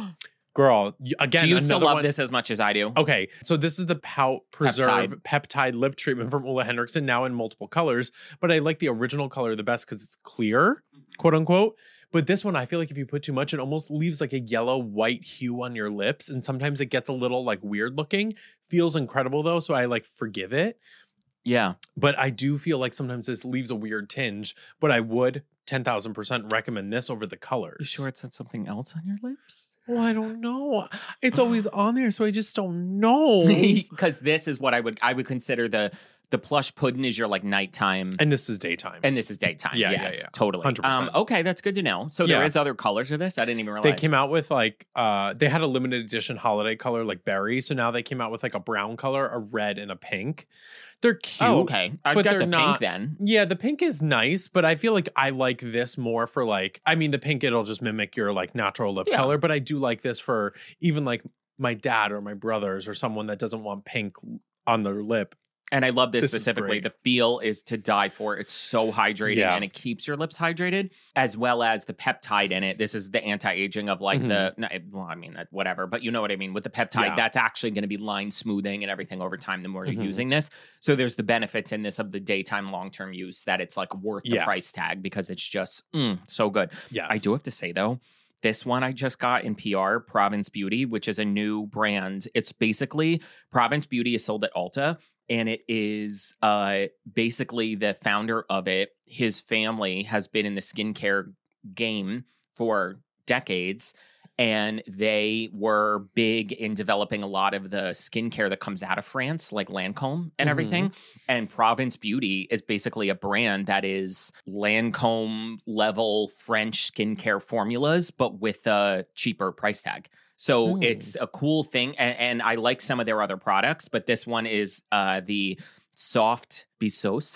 Girl, y- again, Do you another still love one. this as much as I do? Okay, so this is the Pout Preserve Peptide. Lip Treatment from Ulla Henriksen, now in multiple colors. But I like the original color the best because it's clear, quote unquote. But this one, I feel like if you put too much, it almost leaves like a yellow white hue on your lips. And sometimes it gets a little like weird looking. Feels incredible though, so I like forgive it. Yeah. But I do feel like sometimes this leaves a weird tinge. But I would ten thousand percent recommend this over the colors. You sure it said something else on your lips? Well, I don't know. It's always on there, so I just don't know. Because this is what I would I would consider the the plush pudding is your like nighttime. And this is daytime. And this is daytime. Yeah, yeah, yes, yeah. totally. one hundred percent. Um, okay, that's good to know. So there Yeah. is other colors of this. I didn't even realize. They came out with like uh they had a limited edition holiday color like berry. So now they came out with like a brown color, a red, and a pink. They're cute. Oh, okay. I but got they're the not- pink then. Yeah, the pink is nice, but I feel like I like this more for like, I mean, the pink, it'll just mimic your like natural lip Yeah. color, but I do like this for even like my dad or my brothers or someone that doesn't want pink on their lip. And I love this, This is specifically. great. The feel is to die for. It's so hydrating Yeah. and it keeps your lips hydrated, as well as the peptide in it. This is the anti-aging of like the, no, it- well, I mean, that whatever, but you know what I mean? With the peptide, Yeah. that's actually going to be line smoothing and everything over time the more you're Mhm. using this. So there's the benefits in this of the daytime long-term use that it's like worth the Yeah. price tag because it's just mm, so good. Yes. I do have to say though, this one I just got in P R, Province Beauty, which is a new brand. It's basically Province Beauty is sold at Ulta, and it is uh, basically the founder of it. His family has been in the skincare game for decades, and they were big in developing a lot of the skincare that comes out of France, like Lancome and Mhm. everything. And Province Beauty is basically a brand that is Lancome level French skincare formulas, but with a cheaper price tag. So Hmm. it's a cool thing. And, and I like some of their other products, but this one is uh, the Soft Bissos.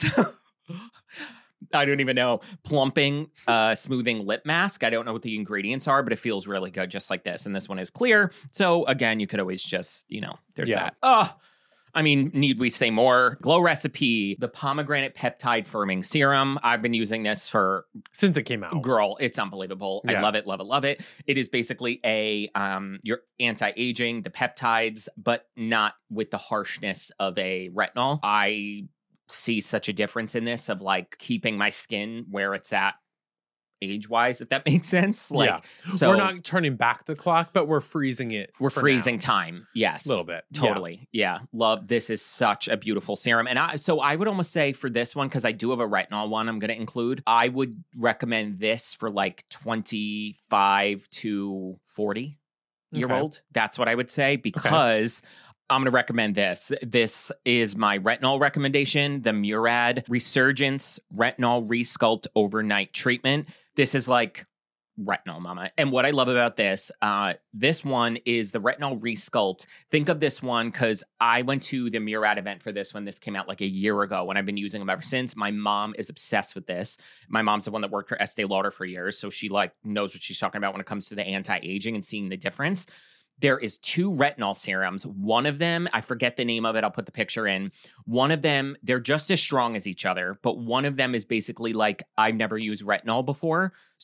I don't even know. Plumping, uh, smoothing lip mask. I don't know what the ingredients are, but it feels really good, just like this. And this one is clear. So again, you could always just, you know, there's Yeah. that. Oh, I mean, need we say more? Glow Recipe, the pomegranate peptide firming serum. I've been using this for Since it came out. girl. It's unbelievable. I Yeah. love it, love it, love it. It is basically a um your anti-aging, the peptides, but not with the harshness of a retinol. I see such a difference in this of like keeping my skin where it's at age-wise, if that makes sense. Like, Yeah. so we're not turning back the clock, but we're freezing it. we're for freezing now. time. Yes. A little bit. Yeah. Totally. Yeah. Love. This is such a beautiful serum. And I, so I would almost say for this one, because I do have a retinol one I'm going to include, I would recommend this for like twenty-five to forty year Okay. old. That's what I would say because I'm going to recommend this. This is my retinol recommendation, the Murad Resurgence Retinol Resculpt Overnight Treatment. This is like retinol, mama. And what I love about this, uh, this one is the Retinol Resculpt. Think of this one because I went to the Murad event for this when this came out like a year ago, and I've been using them ever since. My mom is obsessed with this. My mom's the one that worked for Estee Lauder for years, so she like knows what she's talking about when it comes to the anti-aging and seeing the difference. There is two retinol serums. One of them, I forget the name of it. I'll put the picture in. One of them, they're just as strong as each other, but one of them is basically like, I've never used retinol before.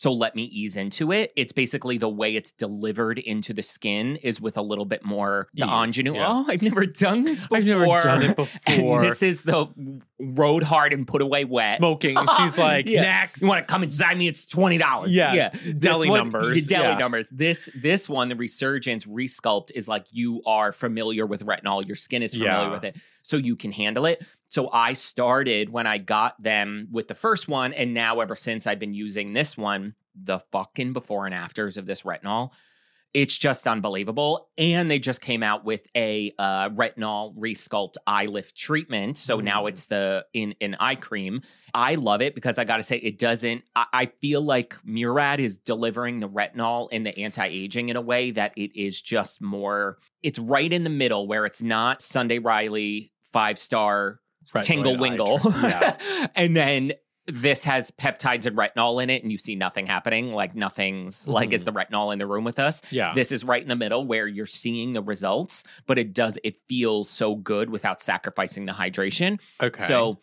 So let me ease into it. It's basically the way it's delivered into the skin is with a little bit more the Ease, ingenue. yeah. Oh, I've never done this before. I've never done it before. And this is the rode hard and put away wet. Smoking. She's like, Yeah. next. You want to come inside me? It's twenty dollars. Yeah. yeah. Deli This one- numbers. Deli Yeah. numbers. This this one, the Resurgence Resculpt, is like you are familiar with retinol. Your skin is familiar Yeah. with it, so you can handle it. So I started when I got them with the first one, and now ever since I've been using this one. The fucking before and afters of this retinol. It's just unbelievable. And they just came out with a uh, retinol resculpt eye lift treatment. So Mm. now it's the in an eye cream. I love it because I got to say, it doesn't, I, I feel like Murad is delivering the retinol and the anti-aging in a way that it is just more, it's right in the middle where it's not Sunday Riley five star Retinoid tingle eye wingle. treat- Yeah. And then this has peptides and retinol in it, and you see nothing happening. Like nothing's like is the retinol in the room with us. Yeah. This is right in the middle where you're seeing the results, but it does it feels so good without sacrificing the hydration. Okay. So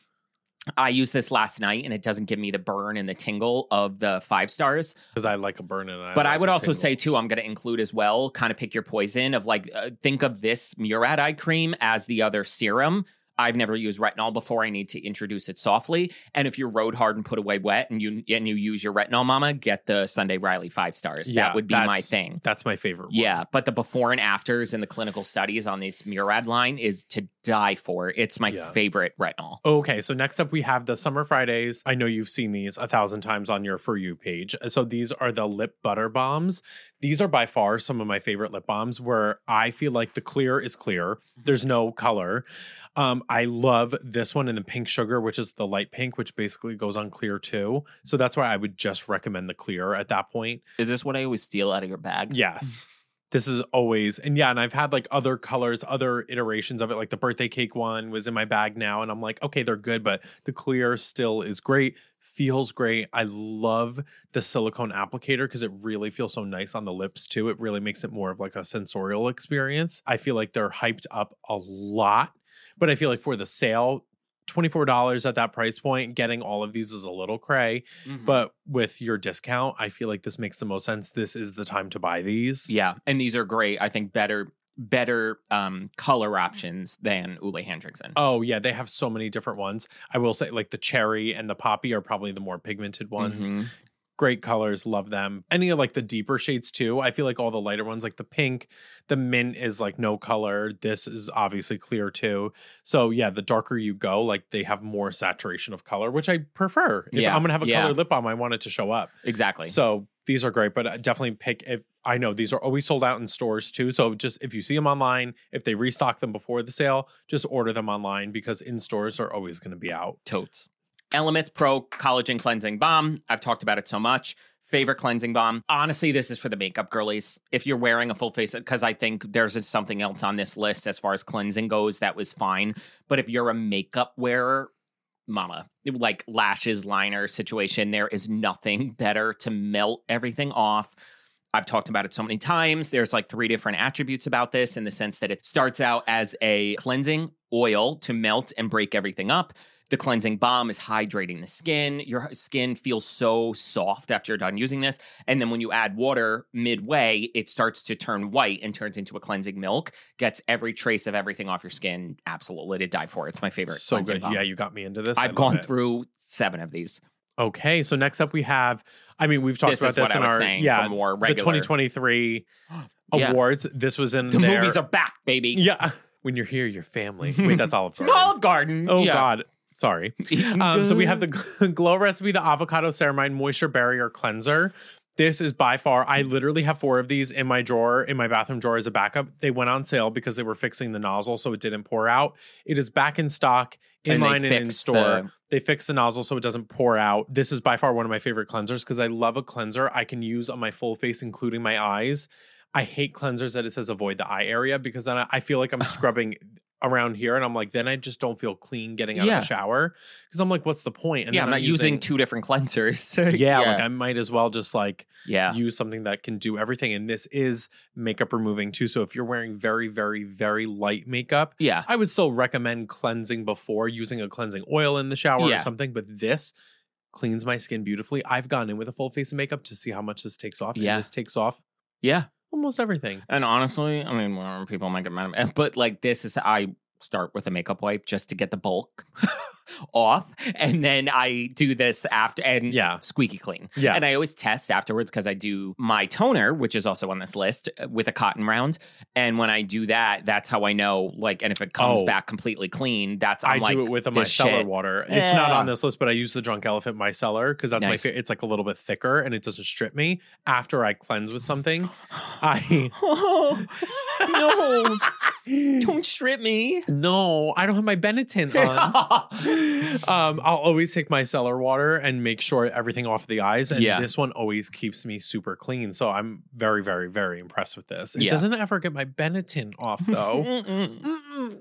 I used this last night, and it doesn't give me the burn and the tingle of the five stars. Because I like a burn and I But like I would a also tingle. say too, I'm going to include as well, kind of pick your poison of like, uh, think of this Murad eye cream as the other serum. I've never used retinol before. I need to introduce it softly. And if you're road hard and put away wet and you and you use your retinol mama, get the Sunday Riley five stars. Yeah, that would be my that's- thing. That's my favorite one. Yeah, but the before and afters and the clinical studies on this Murad line is to die for. It's my Yeah. favorite retinol. Okay, so next up we have the Summer Fridays. I know you've seen these a thousand times on your For You page. So these are the lip butter bombs. These are by far some of my favorite lip balms where I feel like the clear is clear. There's no color. Um, I love this one in the pink sugar, which is the light pink, which basically goes on clear too. So that's why I would just recommend the clear at that point. Is this what I always steal out of your bag? Yes. This is always, and yeah, and I've had like other colors, other iterations of it, like the birthday cake one was in my bag now, and I'm like, okay, they're good, but the clear still is great, feels great. I love the silicone applicator because it really feels so nice on the lips too. It really makes it more of like a sensorial experience. I feel like they're hyped up a lot, but I feel like for the sale, twenty-four dollars at that price point, getting all of these is a little cray. Mhm. But with your discount, I feel like this makes the most sense. This is the time to buy these. Yeah, and these are great. I think better better um, color options than Ole Hendrickson. Oh, yeah. They have so many different ones. I will say, like, the cherry and the poppy are probably the more pigmented ones. Mhm. Great colors. Love them. Any of like the deeper shades too. I feel like all the lighter ones, like the pink, the mint is like no color. This is obviously clear too. So yeah, the darker you go, like they have more saturation of color, which I prefer. If Yeah, I'm going to have a yeah. colored lip balm, I want it to show up. Exactly. So these are great, but definitely pick if I know these are always sold out in stores too. So just if you see them online, if they restock them before the sale, just order them online because in stores are always going to be out. Totes. Elemis Pro Collagen Cleansing Balm. I've talked about it so much. Favorite cleansing balm. Honestly, this is for the makeup girlies. If you're wearing a full face, because I think there's something else on this list as far as cleansing goes that was fine. But if you're a makeup wearer, mama, like lashes, liner situation, there is nothing better to melt everything off. I've talked about it so many times. There's like three different attributes about this in the sense that it starts out as a cleansing oil to melt and break everything up. The cleansing balm is hydrating the skin. Your skin feels so soft after you're done using this. And then when you add water midway, it starts to turn white and turns into a cleansing milk. Gets every trace of everything off your skin. Absolutely to die for. It's my favorite So cleansing good. balm. Yeah, you got me into this. I I've love gone it. through seven of these. Okay, so next up we have, I mean, we've talked This about is this what I in was our saying yeah, for more the regular- twenty twenty-three Yeah. awards. This was in The there. movies are back, baby. Yeah. When you're here, your family. Wait, that's Olive Garden. Olive Garden. Oh Yeah. God. Sorry. Um, so we have the Glow Recipe, the Avocado Ceramide Moisture Barrier Cleanser. This is by far, I literally have four of these in my drawer, in my bathroom drawer as a backup. They went on sale because they were fixing the nozzle so it didn't pour out. It is back in stock, in And they line and in fixed store. the- They fixed the nozzle so it doesn't pour out. This is by far one of my favorite cleansers because I love a cleanser I can use on my full face, including my eyes. I hate cleansers that it says avoid the eye area because then I I feel like I'm scrubbing around here and I'm like, then I just don't feel clean getting out Yeah. of the shower because I'm like, what's the point? And yeah, then I'm not using, two different cleansers. yeah, like I might as well just like yeah. use something that can do everything. And this is makeup removing too. So if you're wearing very, very, very light makeup, Yeah. I would still recommend cleansing before using a cleansing oil in the shower Yeah. or something. But this cleans my skin beautifully. I've gone in with a full face of makeup to see how much this takes off. Yeah. And this takes off Yeah. almost everything. And honestly, I mean, well, people might get mad at me, but like this is, I start with a makeup wipe just to get the bulk off. And then I do this after and Yeah. squeaky clean. Yeah. And I always test afterwards because I do my toner, which is also on this list, with a cotton round. And when I do that, that's how I know, like, and if it comes Oh. back completely clean, that's I'm I like, do it with a this micellar shit. water. It's not Yeah. on this list, but I use the Drunk Elephant micellar because that's my Nice. favorite. It's like a little bit thicker and it doesn't strip me. After I cleanse with something, I Oh, no. Don't strip me. no, I don't have my Benetint on. um, I'll always take my cellar water and make sure everything off the eyes. And Yeah. this one always keeps me super clean. So I'm very, very, very impressed with this. It Yeah. doesn't ever get my Benetint off though. Mm-mm. Mm-mm,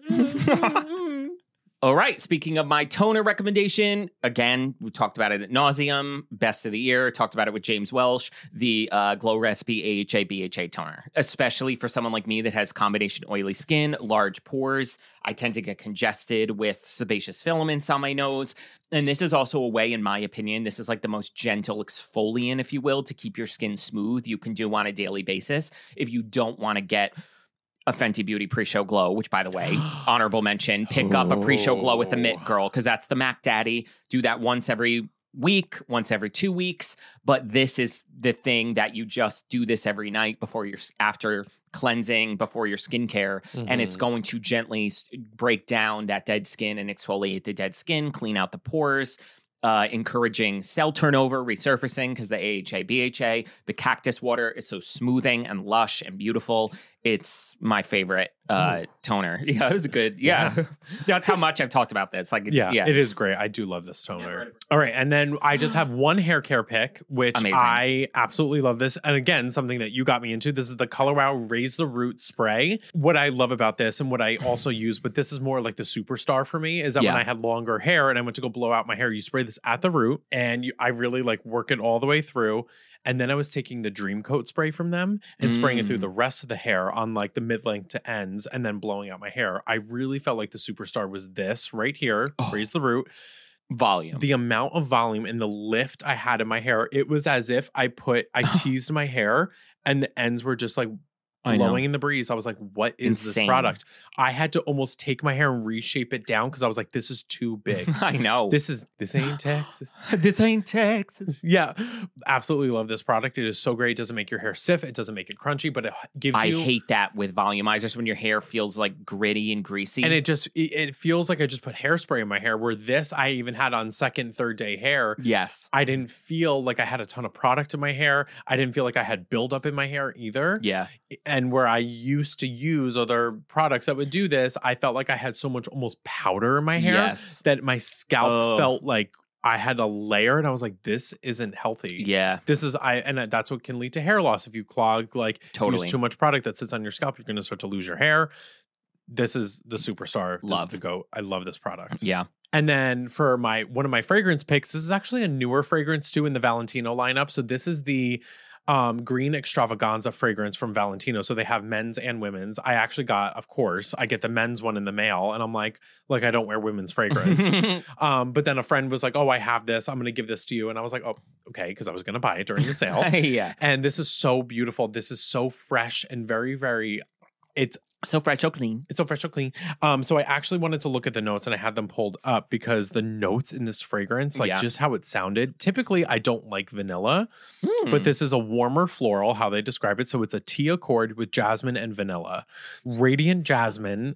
mm-mm. All right. Speaking of my toner recommendation, again, we talked about it at nauseum. Best of the year. Talked about it with James Welsh. The uh, Glow Recipe A H A B H A toner, especially for someone like me that has combination oily skin, large pores. I tend to get congested with sebaceous filaments on my nose. And this is also a way, in my opinion, this is like the most gentle exfoliant, if you will, to keep your skin smooth. You can do on a daily basis if you don't want to get a Fenty Beauty pre-show glow, which, by the way, honorable mention, pick up a pre-show glow with the Mitt Girl, because that's the Mac Daddy. Do that once every week, once every two weeks. But this is the thing that you just do this every night before your, after cleansing, before your skincare. Mm-hmm. And it's going to gently break down that dead skin and exfoliate the dead skin, clean out the pores. Uh, encouraging cell turnover, resurfacing, because the A H A B H A, the cactus water is so smoothing and lush and beautiful. It's my favorite uh, toner. Yeah, it was good. Yeah. yeah. That's how much I've talked about this. Like, Yeah, yeah. it is great. I do love this toner. Yeah. All right. And then I just have one hair care pick, which Amazing. I absolutely love this. And again, something that you got me into. This is the Color Wow Raise the Root Spray. What I love about this and what I also use, but this is more like the superstar for me, is that Yeah. when I had longer hair and I went to go blow out my hair, you spray this at the root and you, I really like work it all the way through. And then I was taking the Dream Coat spray from them and spraying it through Mm. the rest of the hair on like the mid-length to ends and then blowing out my hair. I really felt like the superstar was this right here, Oh. Raise the Root. Volume. The amount of volume and the lift I had in my hair, it was as if I put, I teased my hair and the ends were just like I know. blowing in the breeze. I was like, what is Insane. this product? I had to almost take my hair and reshape it down because I was like, this is too big. I know. This is, this ain't Texas. this ain't Texas. Yeah, absolutely love this product. It is so great. It doesn't make your hair stiff. It doesn't make it crunchy, but it gives I you. hate that with volumizers when your hair feels like gritty and greasy. And it just, it, it feels like I just put hairspray in my hair, where this I even had on second, third day hair. yes. I didn't feel like I had a ton of product in my hair. I didn't feel like I had buildup in my hair either. Yeah. And where I used to use other products that would do this, I felt like I had so much almost powder in my hair Yes. that my scalp Oh. felt like I had a layer, and I was like, this isn't healthy. Yeah. This is I and that's what can lead to hair loss if you clog, like Totally. use too much product that sits on your scalp. You're going to start to lose your hair. This is the superstar. This Love. is the goat. I love this product. Yeah. And then for my one of my fragrance picks, this is actually a newer fragrance too in the Valentino lineup. So this is the um, green extravaganza fragrance from Valentino. So they have men's and women's. I actually got, of course, I get the men's one in the mail, and I'm like, like I don't wear women's fragrance. um, but then a friend was like, "Oh, I have this. I'm going to give this to you," and I was like, "Oh, okay," because I was going to buy it during the sale. yeah. And this is so beautiful. This is so fresh and very, very. It's So fresh, so clean. It's so fresh, so clean. Um, so I actually wanted to look at the notes, and I had them pulled up because the notes in this fragrance, like Yeah. just how it sounded. Typically, I don't like vanilla, Hmm. but this is a warmer floral, how they describe it. So it's a tea accord with jasmine and vanilla. Radiant jasmine,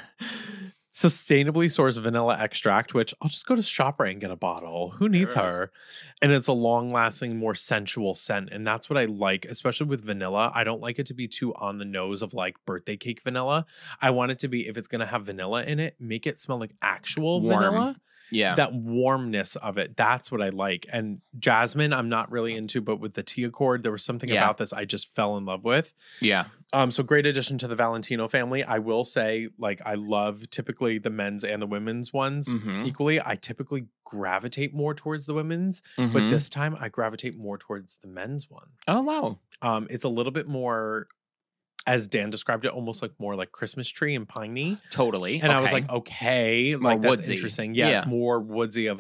sustainably sourced vanilla extract, which I'll just go to ShopRite and get a bottle. Who needs There it is. her? And it's a long-lasting, more sensual scent. And that's what I like, especially with vanilla. I don't like it to be too on the nose of like birthday cake vanilla. I want it to be, if it's going to have vanilla in it, make it smell like actual Warm. vanilla. Yeah. That warmness of it. That's what I like. And jasmine, I'm not really into, but with the tea accord, there was something Yeah. about this I just fell in love with. yeah. Um, so great addition to the Valentino family. I will say, like, I love typically the men's and the women's ones Mhm. equally. I typically gravitate more towards the women's, but Mhm. this time I gravitate more towards the men's one. Oh, wow. Um, it's a little bit more, as Dan described it, almost like more like Christmas tree and piney. Totally. And I was Okay. like, okay, More like that's woodsy. interesting. Yeah, it's Yeah. more woodsy of a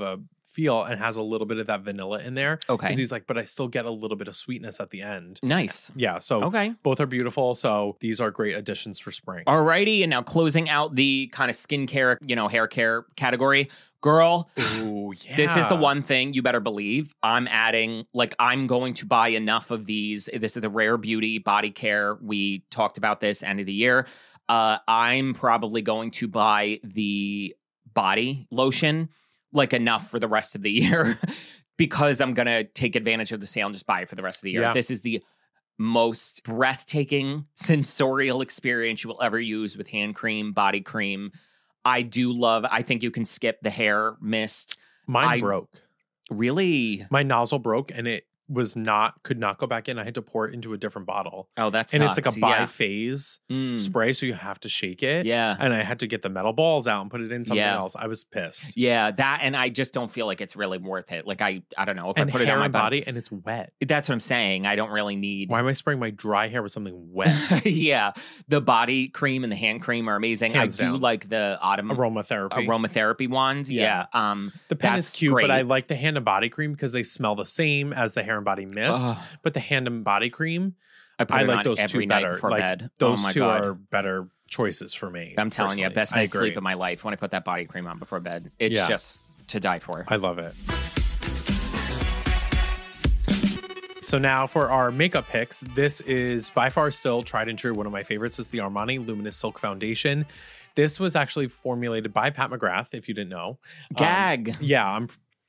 feel and has a little bit of that vanilla in there. Okay. Because he's like, but I still get a little bit of sweetness at the end. Nice. Yeah. So Okay. both are beautiful. So these are great additions for spring. Alrighty. And now closing out the kind of skincare, you know, hair care category. Girl, Ooh, yeah. this is the one thing you better believe. I'm adding, like, I'm going to buy enough of these. This is the Rare Beauty Body Care. We talked about this end of the year. Uh, I'm probably going to buy the body lotion, like enough for the rest of the year because I'm going to take advantage of the sale and just buy it for the rest of the year. Yeah. This is the most breathtaking sensorial experience you will ever use with hand cream, body cream. I do love, I think you can skip the hair mist. Mine I- broke. Really? My nozzle broke and it was not, could not go back in. I had to pour it into a different bottle. Oh, that's And it's like a bi-phase Mm. spray. So you have to shake it. Yeah. And I had to get the metal balls out and put it in something Yeah. else. I was pissed. Yeah, that, and I just don't feel like it's really worth it. Like, I I don't know, if And I put it hair on my and body. body and it's wet. That's what I'm saying. I don't really need. Why am I spraying my dry hair with something wet? Yeah, the body cream and the hand cream are amazing. Hands I do down. like the autumn Aromatherapy. aromatherapy ones. Yeah. Yeah. Um, The pen is that's cute, great. but I like the hand and body cream because they smell the same as the hair and body mist. Ugh. But the hand and body cream, I put I it like on those every two night better. before Like bed. those oh my two God. are better choices for me. I'm telling you, personally. best I night's agree. sleep of my life when I put that body cream on before bed. It's Yeah. just to die for. I love it. So now for our makeup picks, this is by far still tried and true. One of my favorites is the Armani Luminous Silk Foundation. This was actually formulated by Pat McGrath, if you didn't know. Um, Gag. yeah, I'm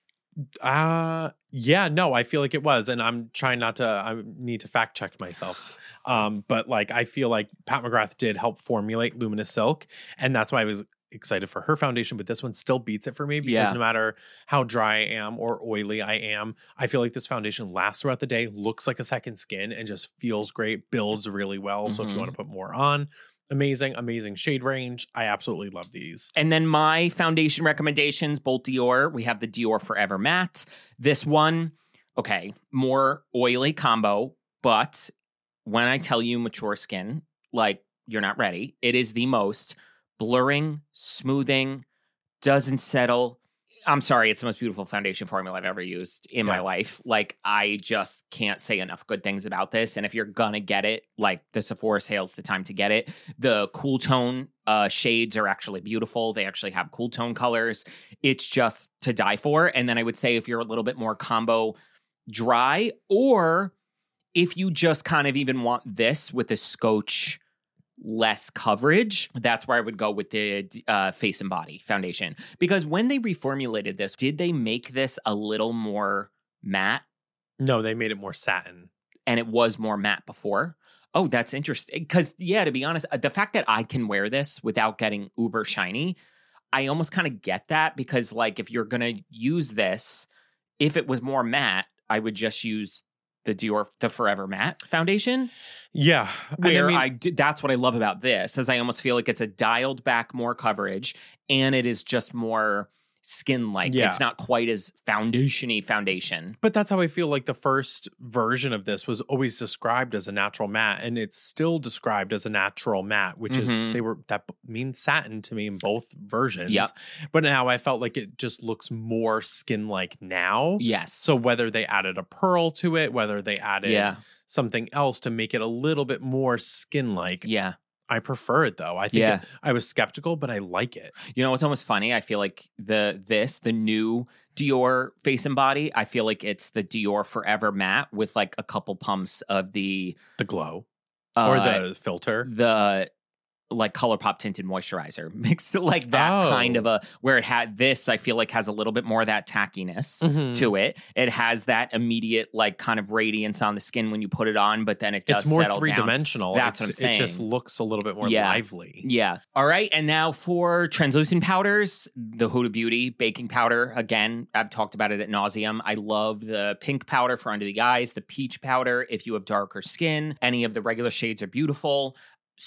uh yeah, no, I feel like it was. And I'm trying not to I need to fact check myself. Um, but like I feel like Pat McGrath did help formulate Luminous Silk. And that's why I was excited for her foundation, but this one still beats it for me because Yeah. no matter how dry I am or oily I am, I feel like this foundation lasts throughout the day, looks like a second skin, and just feels great, builds really well. So if you Mhm. want to put more on, amazing, amazing shade range. I absolutely love these. And then my foundation recommendations, both Dior. We have the Dior Forever Matte. This one, okay, more oily combo, but when I tell you mature skin, like you're not ready, it is the most blurring, smoothing, doesn't settle. I'm sorry, it's the most beautiful foundation formula I've ever used in my Yeah. life. Like, I just can't say enough good things about this. And if you're gonna get it, like the Sephora sale's the time to get it. The cool tone uh, shades are actually beautiful. They actually have cool tone colors. It's just to die for. And then I would say if you're a little bit more combo dry, or if you just kind of even want this with a scotch less coverage, that's where I would go with the uh, Face and Body foundation. Because when they reformulated this, did they make this a little more matte? No, they made it more satin. And it was more matte before? Oh, that's interesting. Because, yeah, to be honest, the fact that I can wear this without getting uber shiny, I almost kind of get that. Because, like, if you're going to use this, if it was more matte, I would just use the Dior, the Forever Matte foundation. Yeah. Where I, mean, I did, that's what I love about this, is I almost feel like it's a dialed back more coverage, and it is just more skin-like. Yeah. It's not quite as foundation-y foundation. But that's how I feel like the first version of this was always described as a natural matte, and it's still described as a natural matte, which Mhm. is they were that means satin to me in both versions. Yep. But now I felt like it just looks more skin like now. Yes. So whether they added a pearl to it, whether they added yeah, something else to make it a little bit more skin like, yeah. I prefer it though. I think Yeah. it, I was skeptical, but I like it. You know what's almost funny? I feel like the this the new Dior Face and Body, I feel like it's the Dior Forever Matte with like a couple pumps of the The glow uh, or the filter. the like ColourPop tinted moisturizer mixed like that Oh. kind of a where it had this. I feel like has a little bit more of that tackiness Mhm. to it. It has that immediate like kind of radiance on the skin when you put it on, but then it does It's more settle three down. dimensional. That's It's- what I'm It just saying. looks a little bit more Yeah. lively. Yeah. All right. And now for translucent powders, the Huda Beauty baking powder. Again, I've talked about it at nauseum. I love the pink powder for under the eyes, the peach powder if you have darker skin. Any of the regular shades are beautiful.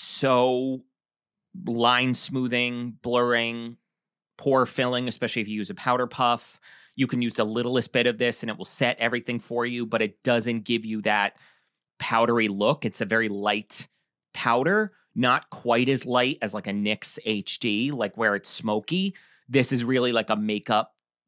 So line smoothing, blurring, pore filling, especially if you use a powder puff. You can use the littlest bit of this and it will set everything for you, but it doesn't give you that powdery look. It's a very light powder, not quite as light as like a N Y X H D, like where it's smoky. This is really like a makeup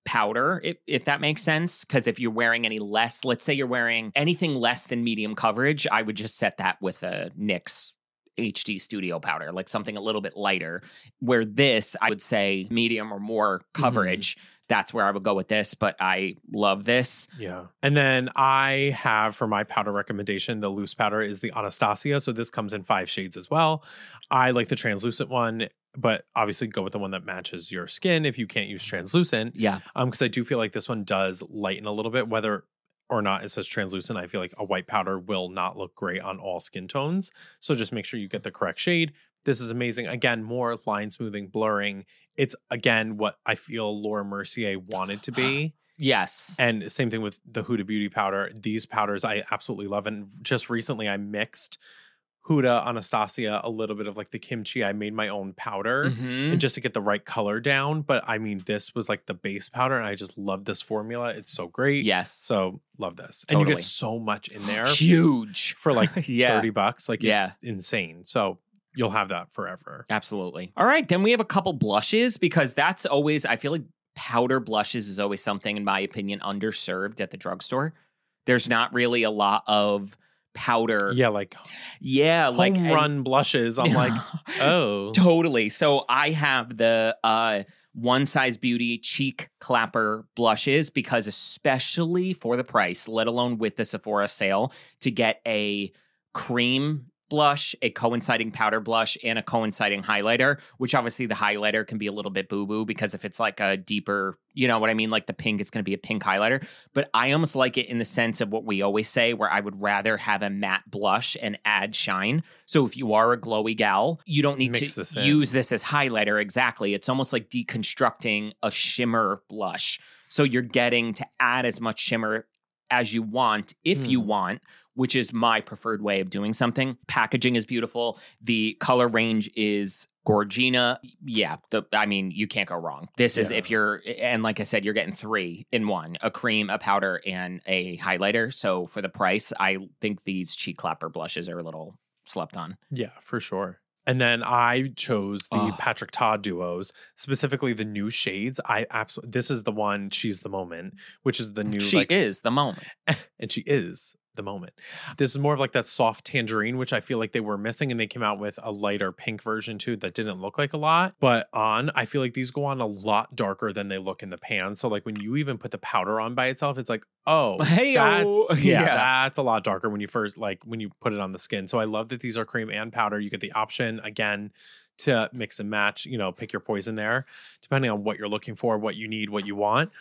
powder, if, if that makes sense. Because if you're wearing any less, let's say you're wearing anything less than medium coverage, I would just set that with a NYX H D Studio powder, like something a little bit lighter. Where this, I would say medium or more coverage. Mm-hmm. That's where I would go with this, but I love this. Yeah. And then I have for my powder recommendation, the loose powder is the Anastasia. So this comes in five shades as well. I like the translucent one, but obviously go with the one that matches your skin if you can't use translucent. Yeah. Um, because I do feel like this one does lighten a little bit, whether or not it says translucent. I feel like a white powder will not look great on all skin tones. So just make sure you get the correct shade. This is amazing. Again, more line smoothing, blurring. It's, again, what I feel Laura Mercier wanted to be. Yes. And same thing with the Huda Beauty powder. These powders I absolutely love. And just recently I mixed Huda, Anastasia, a little bit of like the kimchi. I made my own powder mm-hmm. and just to get the right color down. But I mean, this was like the base powder and I just love this formula. It's so great. Yes. So love this. Totally. And you get so much in there. Huge. For like yeah. thirty bucks. Like yeah. it's insane. So you'll have that forever. Absolutely. All right. Then we have a couple blushes because that's always, I feel like powder blushes is always something, in my opinion, underserved at the drugstore. There's not really a lot of powder. Yeah, like yeah, home like run and, blushes. I'm like, oh. Totally. So I have the uh One Size Beauty Cheek Clapper blushes because especially for the price, let alone with the Sephora sale, to get a cream blush, a coinciding powder blush, and a coinciding highlighter, which obviously the highlighter can be a little bit boo-boo because if it's like a deeper, you know what I mean? Like the pink, it's going to be a pink highlighter. But I almost like it in the sense of what we always say, where I would rather have a matte blush and add shine. So if you are a glowy gal, you don't need Mix to this in. use this as highlighter. Exactly. It's almost like deconstructing a shimmer blush. So you're getting to add as much shimmer as you want, if Mm. you want, which is my preferred way of doing something. Packaging is beautiful. The color range is Gorgina. Yeah, the, I mean, you can't go wrong. This is Yeah. if you're, and like I said, you're getting three in one, a cream, a powder, and a highlighter. So for the price, I think these Cheek Clapper blushes are a little slept on. Yeah, for sure. And then I chose the Oh. Patrick Ta duos, specifically the new shades. I absolutely, this is the one, She's the Moment, which is the new. She like, is the moment. and she is the moment. This is more of like that soft tangerine, which I feel like they were missing. And they came out with a lighter pink version too that didn't look like a lot. But on, I feel like these go on a lot darker than they look in the pan. So like when you even put the powder on by itself, it's like, oh, Hey-o. that's, yeah, Yeah. that's a lot darker when you first, like when you put it on the skin. So I love that these are cream and powder. You get the option again to mix and match, you know, pick your poison there, depending on what you're looking for, what you need, what you want.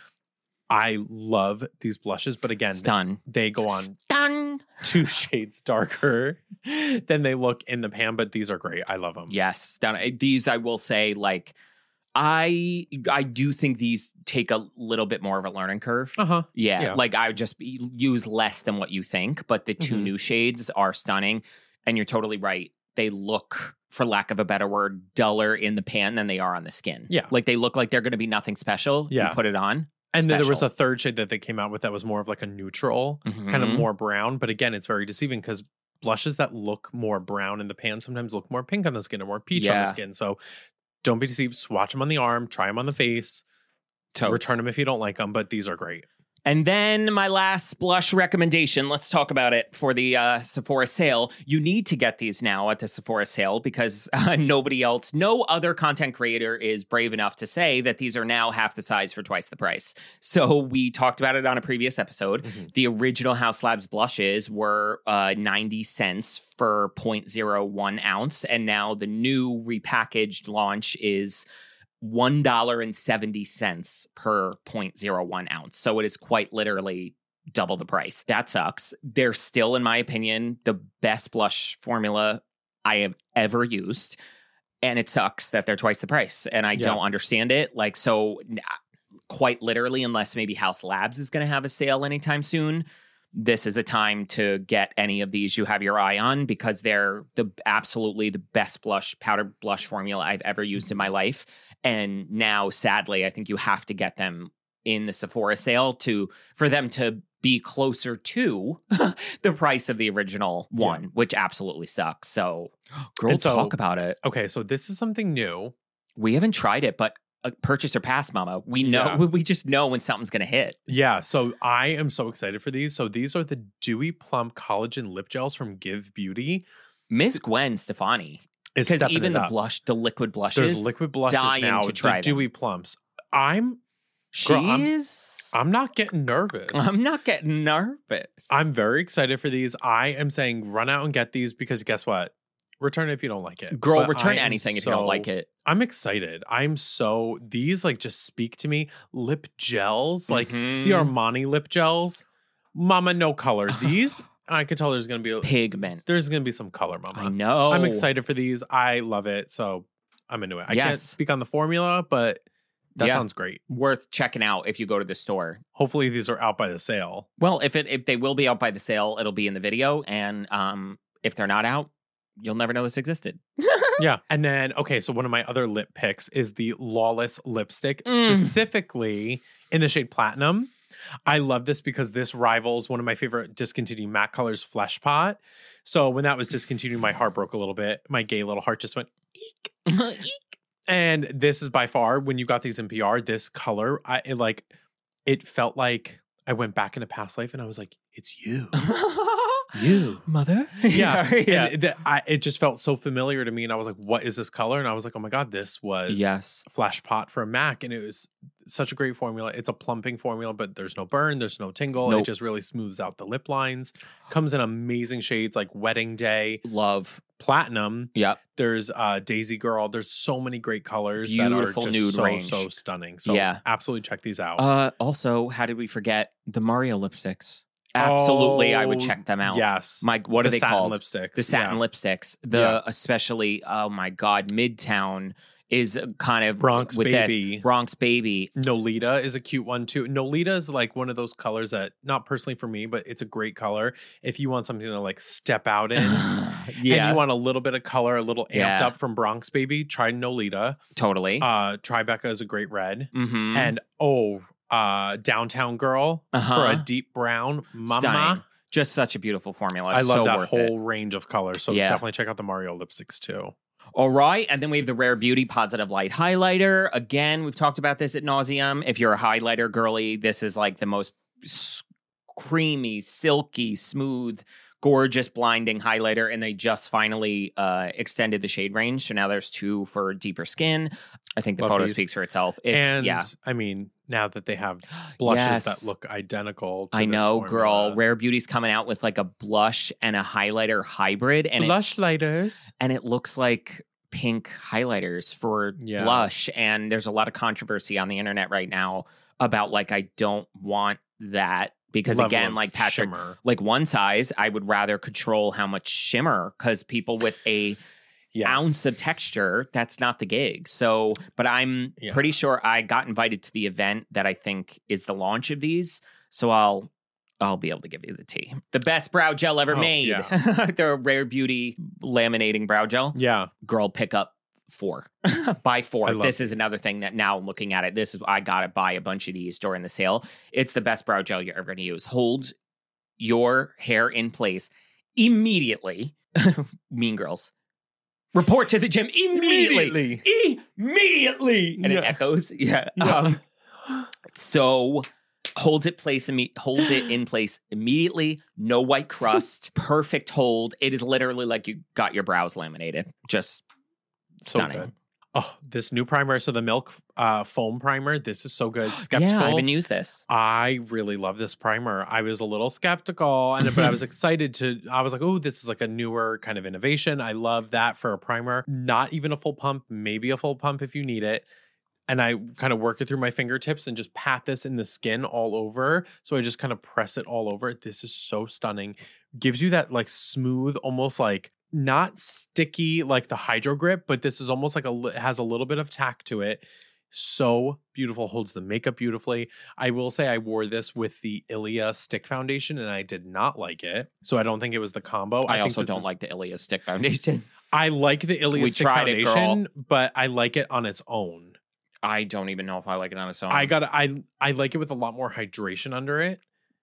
I love these blushes, but again, Stun. they go on Stun. two shades darker than they look in the pan, but these are great. I love them. Yes, stun. These I will say, like, I I do think these take a little bit more of a learning curve. Uh-huh. Yeah, Yeah. like I would just be, use less than what you think, but the two Mhm. new shades are stunning, and you're totally right. They look, for lack of a better word, duller in the pan than they are on the skin. Yeah. like they look like they're going to be nothing special. Yeah. You put it on. And then there was a special. third shade that they came out with that was more of like a neutral, kind of Mhm. more brown. But again, it's very deceiving because blushes that look more brown in the pan sometimes look more pink on the skin or more peach on Yeah. the skin. So don't be deceived. Swatch them on the arm, try them on the face, Totes. return them if you don't like them. But these are great. And then my last blush recommendation, let's talk about it for the uh, Sephora sale. You need to get these now at the Sephora sale because uh, nobody else, no other content creator is brave enough to say that these are now half the size for twice the price. So we talked about it on a previous episode. Mhm. The original Haus Labs blushes were uh, ninety cents for zero point zero one ounce. And now the new repackaged launch is one dollar and seventy cents per zero point zero one ounce. So it is quite literally double the price. That sucks. They're still, in my opinion, the best blush formula I have ever used. And it sucks that they're twice the price. And I Yeah. don't understand it. Like, so n- quite literally, unless maybe Haus Labs is going to have a sale anytime soon, this is a time to get any of these you have your eye on because they're the absolutely the best blush, powder blush formula I've ever used in my life. And now, sadly, I think you have to get them in the Sephora sale to for them to be closer to the price of the original one, Yeah. which absolutely sucks. So, girl, And so- talk about it. Okay, so this is something new. We haven't tried it, but a purchase or pass, mama. We know, Yeah. we just know when something's going to hit. Yeah, so I am so excited for these. So these are the Dewy Plump Collagen Lip Gels from Give Beauty. Miss Gwen Stefani. Is Because stepping even it the up. blushes, the liquid blushes. There's liquid blushes dying now. to try the them. Dewy Plumps. I'm Girl, I'm- She's. I'm not getting nervous. I'm not getting nervous. I'm very excited for these. I am saying run out and get these because guess what? Return it if you don't like it. Girl, But return I am anything if you don't so- like it. I'm excited. I'm so these like just speak to me. Lip gels, like Mhm. the Armani lip gels. Mama, no color. These I could tell there's gonna be Pigment. there's gonna be some color, Mama. I know. I'm excited for these. I love it. So I'm into it. I can't Yes. speak on the formula, but that Yeah. sounds great. Worth checking out if you go to the store. Hopefully these are out by the sale. Well, if it if they will be out by the sale, it'll be in the video. And um, if they're not out, you'll never know this existed. Yeah. And then, okay, so one of my other lip picks is the Lawless lipstick, Mm. specifically in the shade Platinum. I love this because this rivals one of my favorite discontinued matte colors, Flesh Pot. So when that was discontinued, my heart broke a little bit. My gay little heart just went, eek. And this is by far, when you got these in P R, this color, I it like, it felt like I went back in a past life and I was like, it's you. You. Mother? Yeah. yeah. And it, I, it just felt so familiar to me. And I was like, what is this color? And I was like, oh my God, this was Yes. Flash Pot from MAC. And it was such a great formula. It's a plumping formula, but there's no burn, there's no tingle. Nope. It just really smooths out the lip lines. Comes in amazing shades like Wedding Day, Love. Platinum. Yep. There's uh, Daisy Girl. There's so many great colors Beautiful that are just nude so, range. so stunning. So Yeah. absolutely check these out. Uh, also, how did we forget the Mario lipsticks? Absolutely, I would Oh, check them out. Yes. My, what are The they satin called? lipsticks. The satin Yeah. lipsticks. The Yeah. especially, oh my God, Midtown is kind of Bronx with Baby. This. Bronx Baby. Nolita is a cute one too. Nolita is like one of those colors that, not personally for me, but it's a great color if you want something to like step out in. And yeah, you want a little bit of color, a little amped Yeah. up from Bronx Baby, try Nolita. totally. Uh, Tribeca is a great red. mm-hmm. And oh, uh, Downtown Girl Uh-huh. for a deep brown. Mama. Stunning. Just such a beautiful formula. I love so that worth whole it. range of colors. So Yeah. definitely check out the Mario lipsticks too. All right. And then we have the Rare Beauty Positive Light Highlighter. Again, we've talked about this at nauseum. If you're a highlighter girly, this is like the most s- creamy, silky, smooth, gorgeous, blinding highlighter. And they just finally uh, extended the shade range. So now there's two for deeper skin. I think the Love photo these. speaks for itself. It's, and yeah. I mean, now that they have blushes Yes. that look identical to I this know, girl. formula. Rare Beauty's coming out with like a blush and a highlighter hybrid. And it, Blush lighters. and it looks like pink highlighters for Yeah. blush. And there's a lot of controversy on the internet right now about like, I don't want that because Level again, of like Patrick, shimmer. like one size, I would rather control how much shimmer because people with a Yeah. ounce of texture, that's not the gig. So, but I'm Yeah. pretty sure I got invited to the event that I think is the launch of these. So I'll I'll be able to give you the tea. The best brow gel ever Oh, made. yeah. They're a Rare Beauty laminating brow gel. Yeah. Girl, pick up four. Buy four. I love This is these. another thing that now I'm looking at it. This is I gotta buy a bunch of these during the sale. It's the best brow gel you're ever gonna use. Holds your hair in place immediately. Mean Girls. Report to the gym immediately. Immediately. And Yeah. it echoes. Yeah. Yeah. Um, so holds it place imme- holds it in place immediately. No white crust. Perfect hold. It is literally like you got your brows laminated. Just So stunning. good. Oh, this new primer. So the Milk uh, Foam Primer. This is so good. Skeptical. Yeah, I haven't used this. I really love this primer. I was a little skeptical, and but I was excited to. I was like, "Oh, this is like a newer kind of innovation." I love that for a primer. Not even a full pump, maybe a full pump if you need it. And I kind of work it through my fingertips and just pat this in the skin all over. So I just kind of press it all over. This is so stunning. Gives you that like smooth, almost like not sticky like the Hydro Grip, but this is almost like a li- has a little bit of tack to it. So beautiful, holds the makeup beautifully. I will say I wore this with the Ilia Stick Foundation and I did not like it. So I don't think it was the combo. I, think also this don't is- like the Ilia Stick Foundation. I like the Ilia We Stick tried it, girl. Foundation, but I like it on its own. I don't even know if I like it on its own. I got I I like it with a lot more hydration under it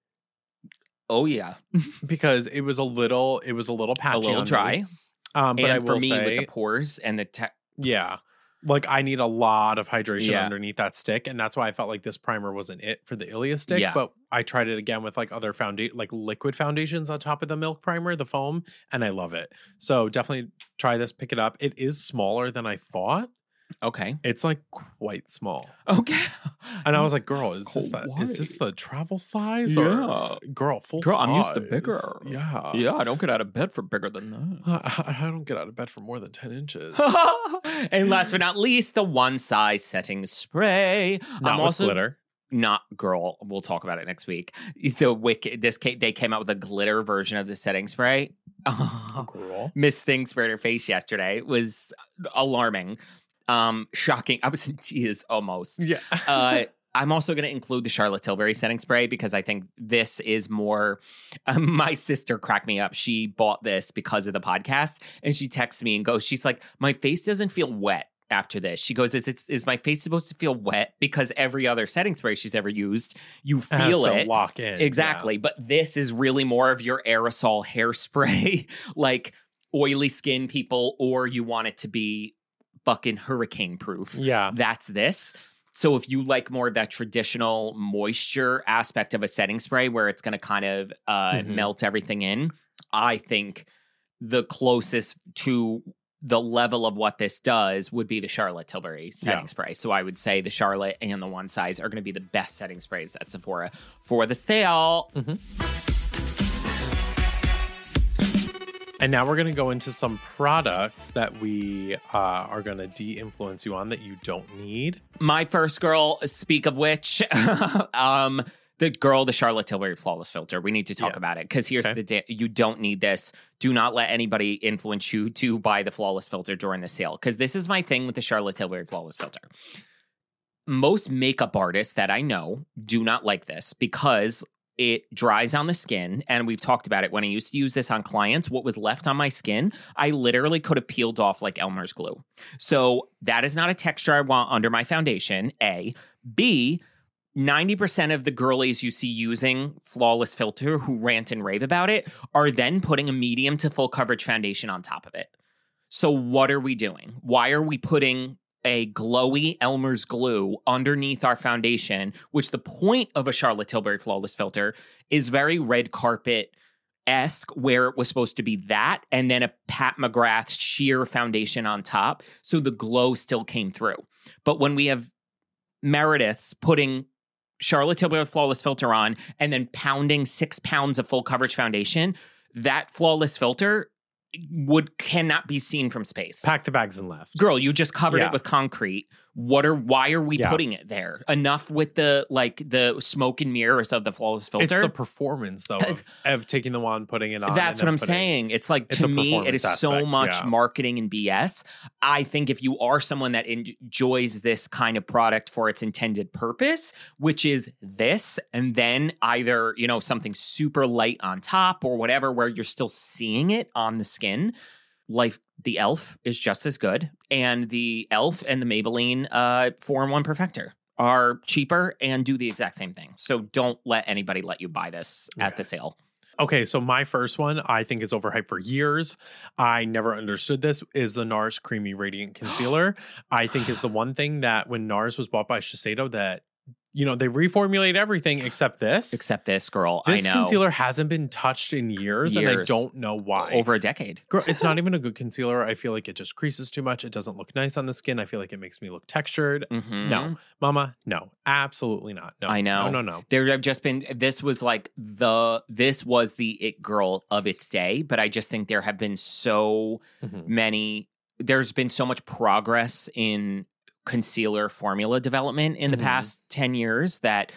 Oh yeah, because it was a little it was a little patchy, a little on dry. me. Um, but and I for will me, say, with the pores and the te- yeah, Like, I need a lot of hydration Yeah. underneath that stick. And that's why I felt like this primer wasn't it for the Ilia stick. Yeah. But I tried it again with like other foundation, like liquid foundations on top of the Milk primer, the foam, and I love it. So definitely try this, pick it up. It is smaller than I thought. Okay. It's like quite small. Okay. And I was like, girl, is this the, Why? is this the travel size? Yeah. Or girl, full Girl, size. I'm used to bigger. Yeah. Yeah, I don't get out of bed for bigger than that. I, I don't get out of bed for more than ten inches. And last but not least, the one size setting spray. Not I'm with also glitter. not girl. We'll talk about it next week. The wicked. This came, they came out with a glitter version of the setting spray. Girl. Miss Thing sprayed her face yesterday. It was alarming, um, shocking. I was in tears almost. Yeah. uh, I'm also going to include the Charlotte Tilbury setting spray because I think this is more. Um, my sister cracked me up. She bought this because of the podcast, and she texts me and goes, "She's like, my face doesn't feel wet after this." She goes, "Is it's is my face supposed to feel wet?" Because every other setting spray she's ever used, you It has feel to it lock in. exactly. But this is really more of your aerosol hairspray, like oily skin people, or you want it to be fucking hurricane proof. Yeah. That's this. So if you like more of that traditional moisture aspect of a setting spray where it's going to kind of uh, Mhm. melt everything in, I think the closest to the level of what this does would be the Charlotte Tilbury setting Yeah. spray. So I would say the Charlotte and the One Size are going to be the best setting sprays at Sephora for the sale. And now we're going to go into some products that we uh, are going to de-influence you on that you don't need. My first girl, speak of which, um, the girl, the Charlotte Tilbury Flawless Filter. We need to talk Yeah. about it because here's Okay. the da- you don't need this. Do not let anybody influence you to buy the Flawless Filter during the sale because this is my thing with the Charlotte Tilbury Flawless Filter. Most makeup artists that I know do not like this because it dries on the skin. And we've talked about it. When I used to use this on clients, what was left on my skin, I literally could have peeled off like Elmer's glue. So that is not a texture I want under my foundation, A. B, ninety percent of the girlies you see using Flawless Filter who rant and rave about it are then putting a medium to full coverage foundation on top of it. So what are we doing? Why are we putting a glowy Elmer's glue underneath our foundation, which the point of a Charlotte Tilbury Flawless Filter is very red carpet-esque, where it was supposed to be that, and then a Pat McGrath sheer foundation on top, so the glow still came through. But when we have Meredith's putting Charlotte Tilbury Flawless Filter on and then pounding six pounds of full coverage foundation, that Flawless Filter would cannot be seen from space. Pack the bags and left. Girl, you just covered Yeah. it with concrete. What are why are we Yeah. putting it there? Enough with the like the smoke and mirrors of the Flawless Filter. It's the performance, though, of, of taking the wand, putting it on. That's and what I'm then putting- saying. It's like, It's to a me, it is performance so aspect, much yeah. marketing and B S. I think if you are someone that enjoys this kind of product for its intended purpose, which is this, and then either, you know, something super light on top or whatever, where you're still seeing it on the skin, like the e l f is just as good. And the e l f and the Maybelline uh, four in one Perfector are cheaper and do the exact same thing. So don't let anybody let you buy this at Okay. the sale. Okay, so my first one, I think it's overhyped for years. I never understood this, is the NARS Creamy Radiant Concealer. I think is the one thing that when NARS was bought by Shiseido that, you know, they reformulate everything except this. Except this, girl. This I know. concealer hasn't been touched in years, and I Years. don't know why. Over a decade. Girl, it's not even a good concealer. I feel like it just creases too much. It doesn't look nice on the skin. I feel like it makes me look textured. Mhm. No, mama, no, absolutely not. No, I know. No, no, no. There have just been, this was like the, this was the it girl of its day, but I just think there have been so Mhm. many, there's been so much progress in concealer formula development in the Mhm. past ten years that,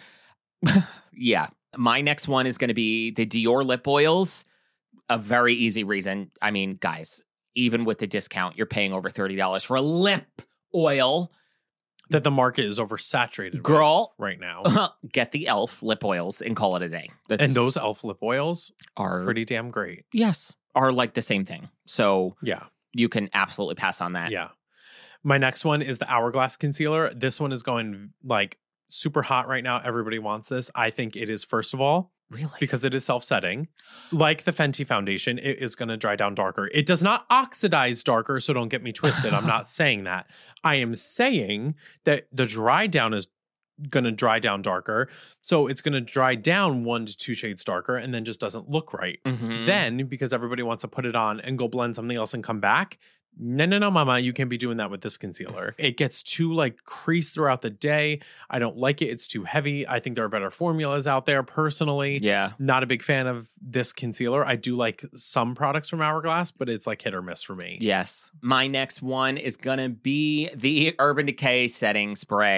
yeah. My next one is going to be the Dior lip oils. A very easy reason. I mean, guys, even with the discount, you're paying over thirty dollars for a lip oil. That the market is oversaturated with Girl, right now. get the e l f lip oils and call it a day. That's, And those e l f lip oils are pretty damn great. yes, are like the same thing. So Yeah. you can absolutely pass on that. Yeah. My next one is the Hourglass Concealer. This one is going like super hot right now. Everybody wants this. I think it is, first of all, Really? Because it is self-setting. Like the Fenty foundation, it is going to dry down darker. It does not oxidize darker, so don't get me twisted. I'm not saying that. I am saying that the dry down is going to dry down darker. So it's going to dry down one to two shades darker and then just doesn't look right. Mm-hmm. Then, because everybody wants to put it on and go blend something else and come back, no, no, no, mama, you can't be doing that with this concealer. It gets too like creased throughout the day. I don't like it. It's too heavy. I think there are better formulas out there personally. Yeah. Not a big fan of this concealer. I do like some products from Hourglass, but it's like hit or miss for me. Yes. My next one is going to be the Urban Decay Setting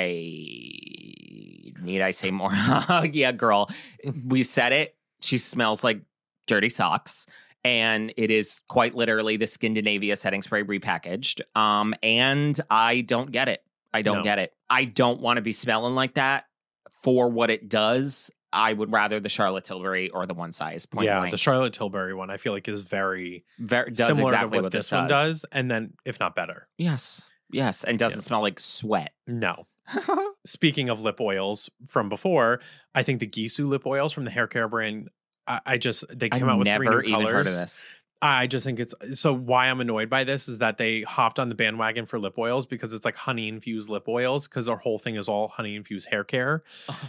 Spray. Need I say more? Yeah, girl. We've said it. She smells like dirty socks. And it is quite literally the Skindinavia setting spray repackaged. Um, and I don't get it. I don't No. get it. I don't want to be smelling like that for what it does. I would rather the Charlotte Tilbury or the One Size. Point yeah, blank. the Charlotte Tilbury one I feel like is very Very, does similar exactly to what, what this this one does. does, and then if not better. Yes. Yes. And doesn't Yeah. smell like sweat. No. Speaking of lip oils from before, I think the Gisou lip oils from the hair care brand, I, I just, they came I've out with never three new even colors. heard of this. I just think it's, so why I'm annoyed by this is that they hopped on the bandwagon for lip oils because it's like honey infused lip oils because their whole thing is all honey infused hair care.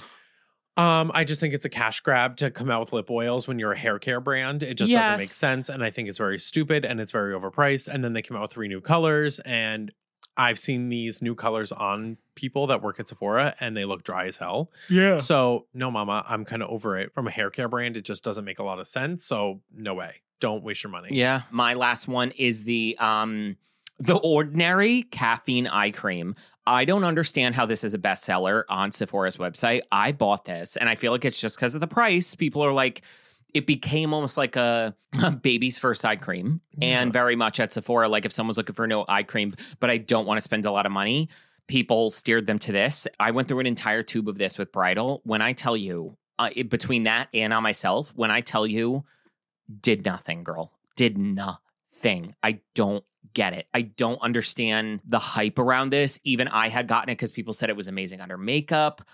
Um, I just think it's a cash grab to come out with lip oils when you're a hair care brand. It just doesn't make Yes. sense. And I think it's very stupid and it's very overpriced. And then they came out with three new colors. And I've seen these new colors on people that work at Sephora and they look dry as hell. Yeah. So no, mama, I'm kind of over it. From a hair care brand, it just doesn't make a lot of sense. So no way. Don't waste your money. Yeah. My last one is the um the Ordinary Caffeine Eye Cream. I don't understand how this is a bestseller on Sephora's website. I bought this and I feel like it's just because of the price. People are like, it became almost like a, a baby's first eye cream. Yeah. And very much at Sephora, like if someone's looking for no eye cream, but I don't want to spend a lot of money, people steered them to this. I went through an entire tube of this with Bridal. When I tell you, uh, it, between that and on myself, when I tell you, did nothing, girl. Did nothing. I don't get it. I don't understand the hype around this. Even I had gotten it because people said it was amazing under makeup.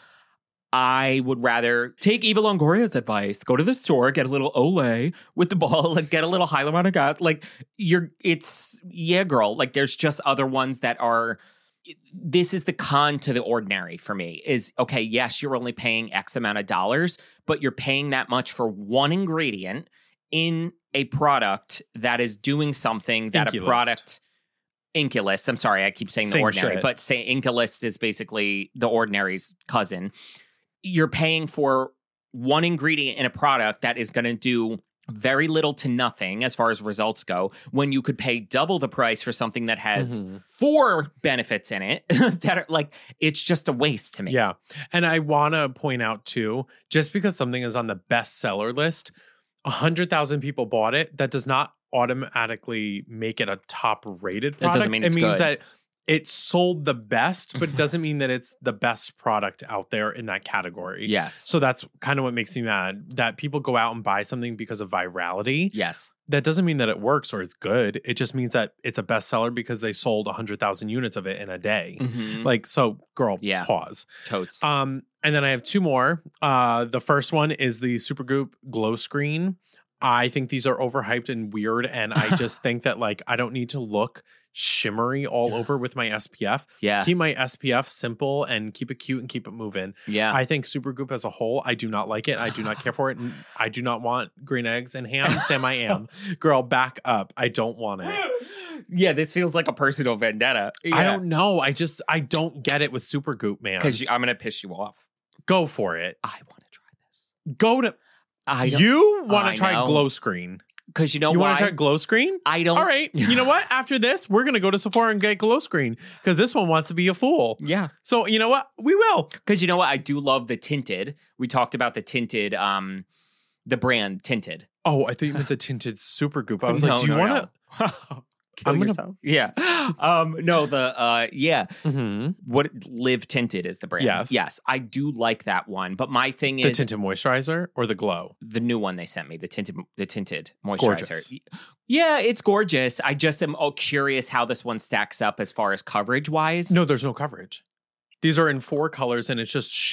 I would rather take Eva Longoria's advice, go to the store, get a little Olay with the ball, like get a little hyaluronic acid. Like you're, it's, yeah, girl. Like there's just other ones that are, this is the con to the Ordinary for me is, okay, yes, you're only paying X amount of dollars, but you're paying that much for one ingredient in a product that is doing something that Inculist. a product... Inculist. I'm sorry, I keep saying the Same Ordinary, shit. but say Inculist is basically the Ordinary's cousin. You're paying for one ingredient in a product that is going to do very little to nothing as far as results go, when you could pay double the price for something that has Mhm. four benefits in it that are like, it's just a waste to me. Yeah. And I want to point out too, just because something is on the bestseller list, one hundred thousand people bought it, that does not automatically make it a top rated product. doesn't mean it's it means good. that it sold the best, but it doesn't mean that it's the best product out there in that category. Yes. So that's kind of what makes me mad, that people go out and buy something because of virality. Yes. That doesn't mean that it works or it's good. It just means that it's a bestseller because they sold one hundred thousand units of it in a day. Mhm. Like, so girl, Yeah. pause. Totes. Um, and then I have two more. Uh, the first one is the Supergoop Glow Screen. I think these are overhyped and weird, and I just think that like I don't need to look shimmery all over with my S P F. yeah. Keep my S P F simple and keep it cute and keep it moving. yeah. I think Supergoop as a whole, I do not like it. I do not care for it. And I do not want green eggs and ham. Sam, I am. Girl, back up. I don't want it. yeah. This feels like a personal vendetta. I don't know. I just I don't get it with Supergoop, man. Because I'm going to piss you off. Go for it. I want to try this. Go to I don't. you want I to try know. Glow Screen. Because you know You why? want to try Glow Screen? I don't. All right. You know what? After this, we're going to go to Sephora and get Glow Screen because this one wants to be a fool. Yeah. So, you know what? We will. Because you know what? I do love the tinted. We talked about the tinted, um, the brand tinted. Oh, I thought you meant the tinted Supergoop. I was No, like, do you no, want no. to? Kill I'm gonna- yourself. Yeah. Um, no, the, uh, yeah. Mm-hmm. What Live Tinted is the brand. Yes. Yes. I do like that one. But my thing The is tinted moisturizer or the glow? the new one they sent me, the tinted, the tinted moisturizer. Gorgeous. Yeah, it's gorgeous. I just am oh, curious how this one stacks up as far as coverage wise. No, there's no coverage. These are in four colors and it's just shimmer.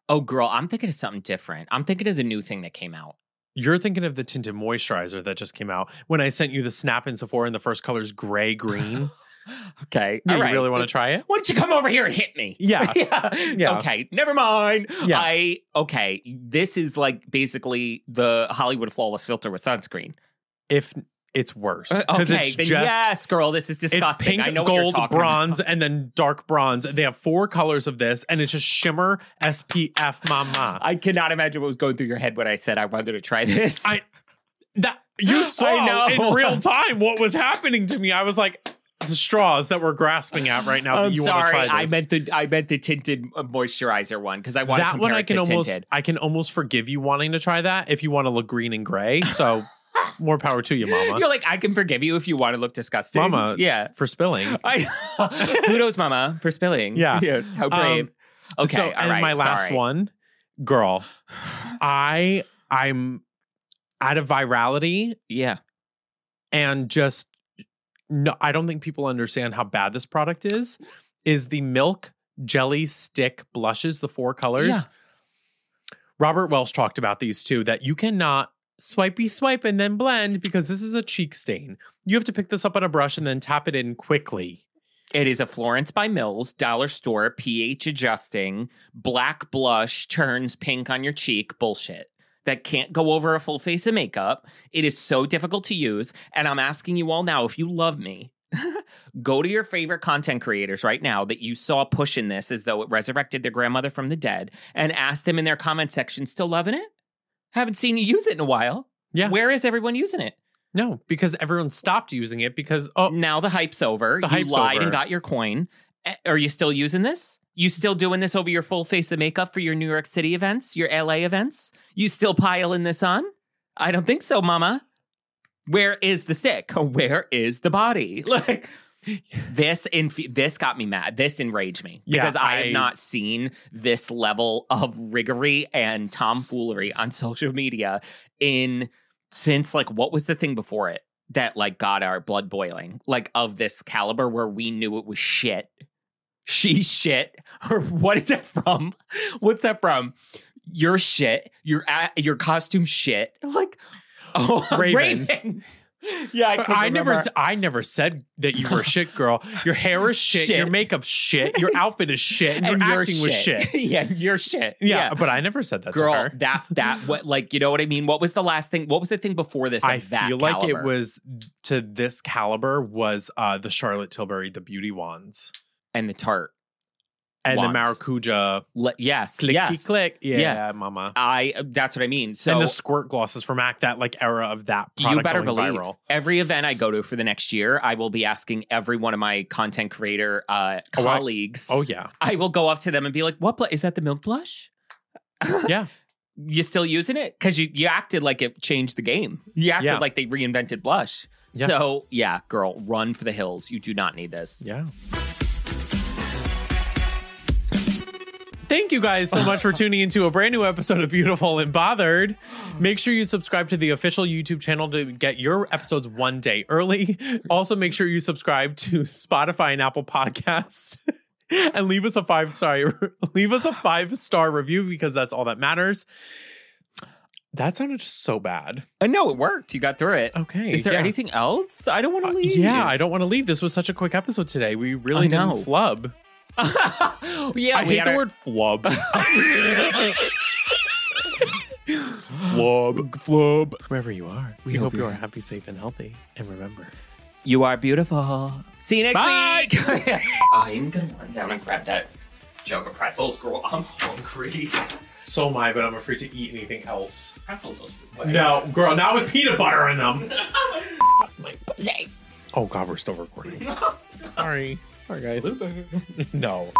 Oh, girl, I'm thinking of something different. I'm thinking of the new thing that came out. You're thinking of the tinted moisturizer that just came out. When I sent you the Snap in Sephora and the first color's gray green. Okay. Yeah, All you right. really want to try it? Why don't you come over here and hit me? Yeah. yeah. Yeah. Okay. Never mind. Yeah. I, okay. This is like basically the Hollywood Flawless Filter with sunscreen. If it's worse. Uh, 'Cause okay. it's Then just, yes, girl, this is disgusting. It's pink, I know what you're gold, talking bronze, about. and then dark bronze. They have four colors of this, and it's just shimmer S P F mama. I cannot imagine what was going through your head when I said I wanted to try this. I that you saw I know. in real time what was happening to me. I was like, the straws that we're grasping at right now. I'm that you want to sorry. try this. I meant the I meant the tinted uh, moisturizer one because I want to that compare one. I it can to almost tinted. I can almost forgive you wanting to try that if you want to look green and gray. So more power to you, Mama. You're like, I can forgive you if you want to look disgusting. Mama, Yeah. for spilling. I Kudos, Mama, for spilling. Yeah. Yes. How brave. Um, okay. So, all and right, my last sorry. one, girl, I I'm out of virality Yeah. and just no, I don't think people understand how bad this product is. Is the Milk Jelly Stick blushes, the four colors? Yeah. Robert Welsh talked about these too, that you cannot swipey swipe and then blend because this is a cheek stain. You have to pick this up on a brush and then tap it in quickly. It is a Florence by Mills dollar store pH adjusting black blush turns pink on your cheek bullshit that can't go over a full face of makeup. It is so difficult to use. And I'm asking you all now, if you love me, go to your favorite content creators right now that you saw pushing this as though it resurrected their grandmother from the dead and ask them in their comment section, still loving it? Haven't seen you use it in a while. Yeah. Where is everyone using it? No, because everyone stopped using it because, oh, Now the hype's over. The you hype's lied over. and got your coin. Eh, Are you still using this? You still doing this over your full face of makeup for your New York City events, your L A events? You still piling this on? I don't think so, Mama. Where is the stick? Where is the body? Like this, inf- this got me mad. This enraged me Yeah, because I, I- have not seen this level of riggery and tomfoolery on social media in since like what was the thing before it that like got our blood boiling, like of this caliber where we knew it was shit. She's shit. Or what is that from? What's that from? Your shit. Your a- your costume shit. Like, oh, Raven. Raven. Yeah, I, couldn't I never, remember. I never said that you were shit, girl. Your hair is shit, Shit. Your makeup's shit. Your outfit is shit. And, And your your acting was shit. yeah, your shit. Yeah, but I never said that Girl, to her. that's that. What, like, you know what I mean? What was the last thing? What was the thing before this? Of I that feel like caliber? it was to this caliber was uh, the Charlotte Tilbury, the beauty wands, and the tart. and Wands. the Maracuja Le- yes, clicky yes. click. Yeah, Yeah. mama. I. That's what I mean. So and the squirt glosses from MAC, that like era of that product you better going believe viral. every event I go to for the next year, I will be asking every one of my content creator uh, Oh, I- colleagues. Oh yeah, I will go up to them and be like, "What bl- is that? The milk blush? yeah. You still using it? Because you you acted like it changed the game. You acted Yeah. like they reinvented blush. Yeah. So yeah, girl, run for the hills. You do not need this. Yeah. Thank you guys so much for tuning into a brand new episode of Beautiful and Bothered. Make sure you subscribe to the official YouTube channel to get your episodes one day early. Also, make sure you subscribe to Spotify and Apple Podcasts and leave us a five star leave us a five star review because that's all that matters. That sounded just so bad. Uh, no, it worked. You got through it. Okay. Is there yeah. anything else? I don't want to Uh, leave. yeah, I don't want to leave. This was such a quick episode today. We really I didn't know. flub. yeah, I we hate had the our- word flub. flub, flub. Wherever you are, we, We hope hope you you're are happy, safe, and healthy. And remember, You are beautiful. See you next Bye. week. I'm gonna run down and grab that jug of pretzels, girl. I'm hungry. so am I, but I'm afraid to eat anything else. Pretzels. No, girl, not with peanut butter in them. My pussy. Oh God, we're still recording. Sorry, sorry, guys. No,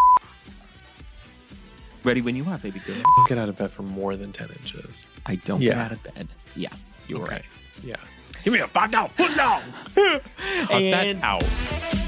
Ready when you are, baby girl. get out of bed for more than ten inches. I don't Yeah. get out of bed. Yeah, you were Okay. right. Yeah. Give me a five dollar foot long. Cut And- that out.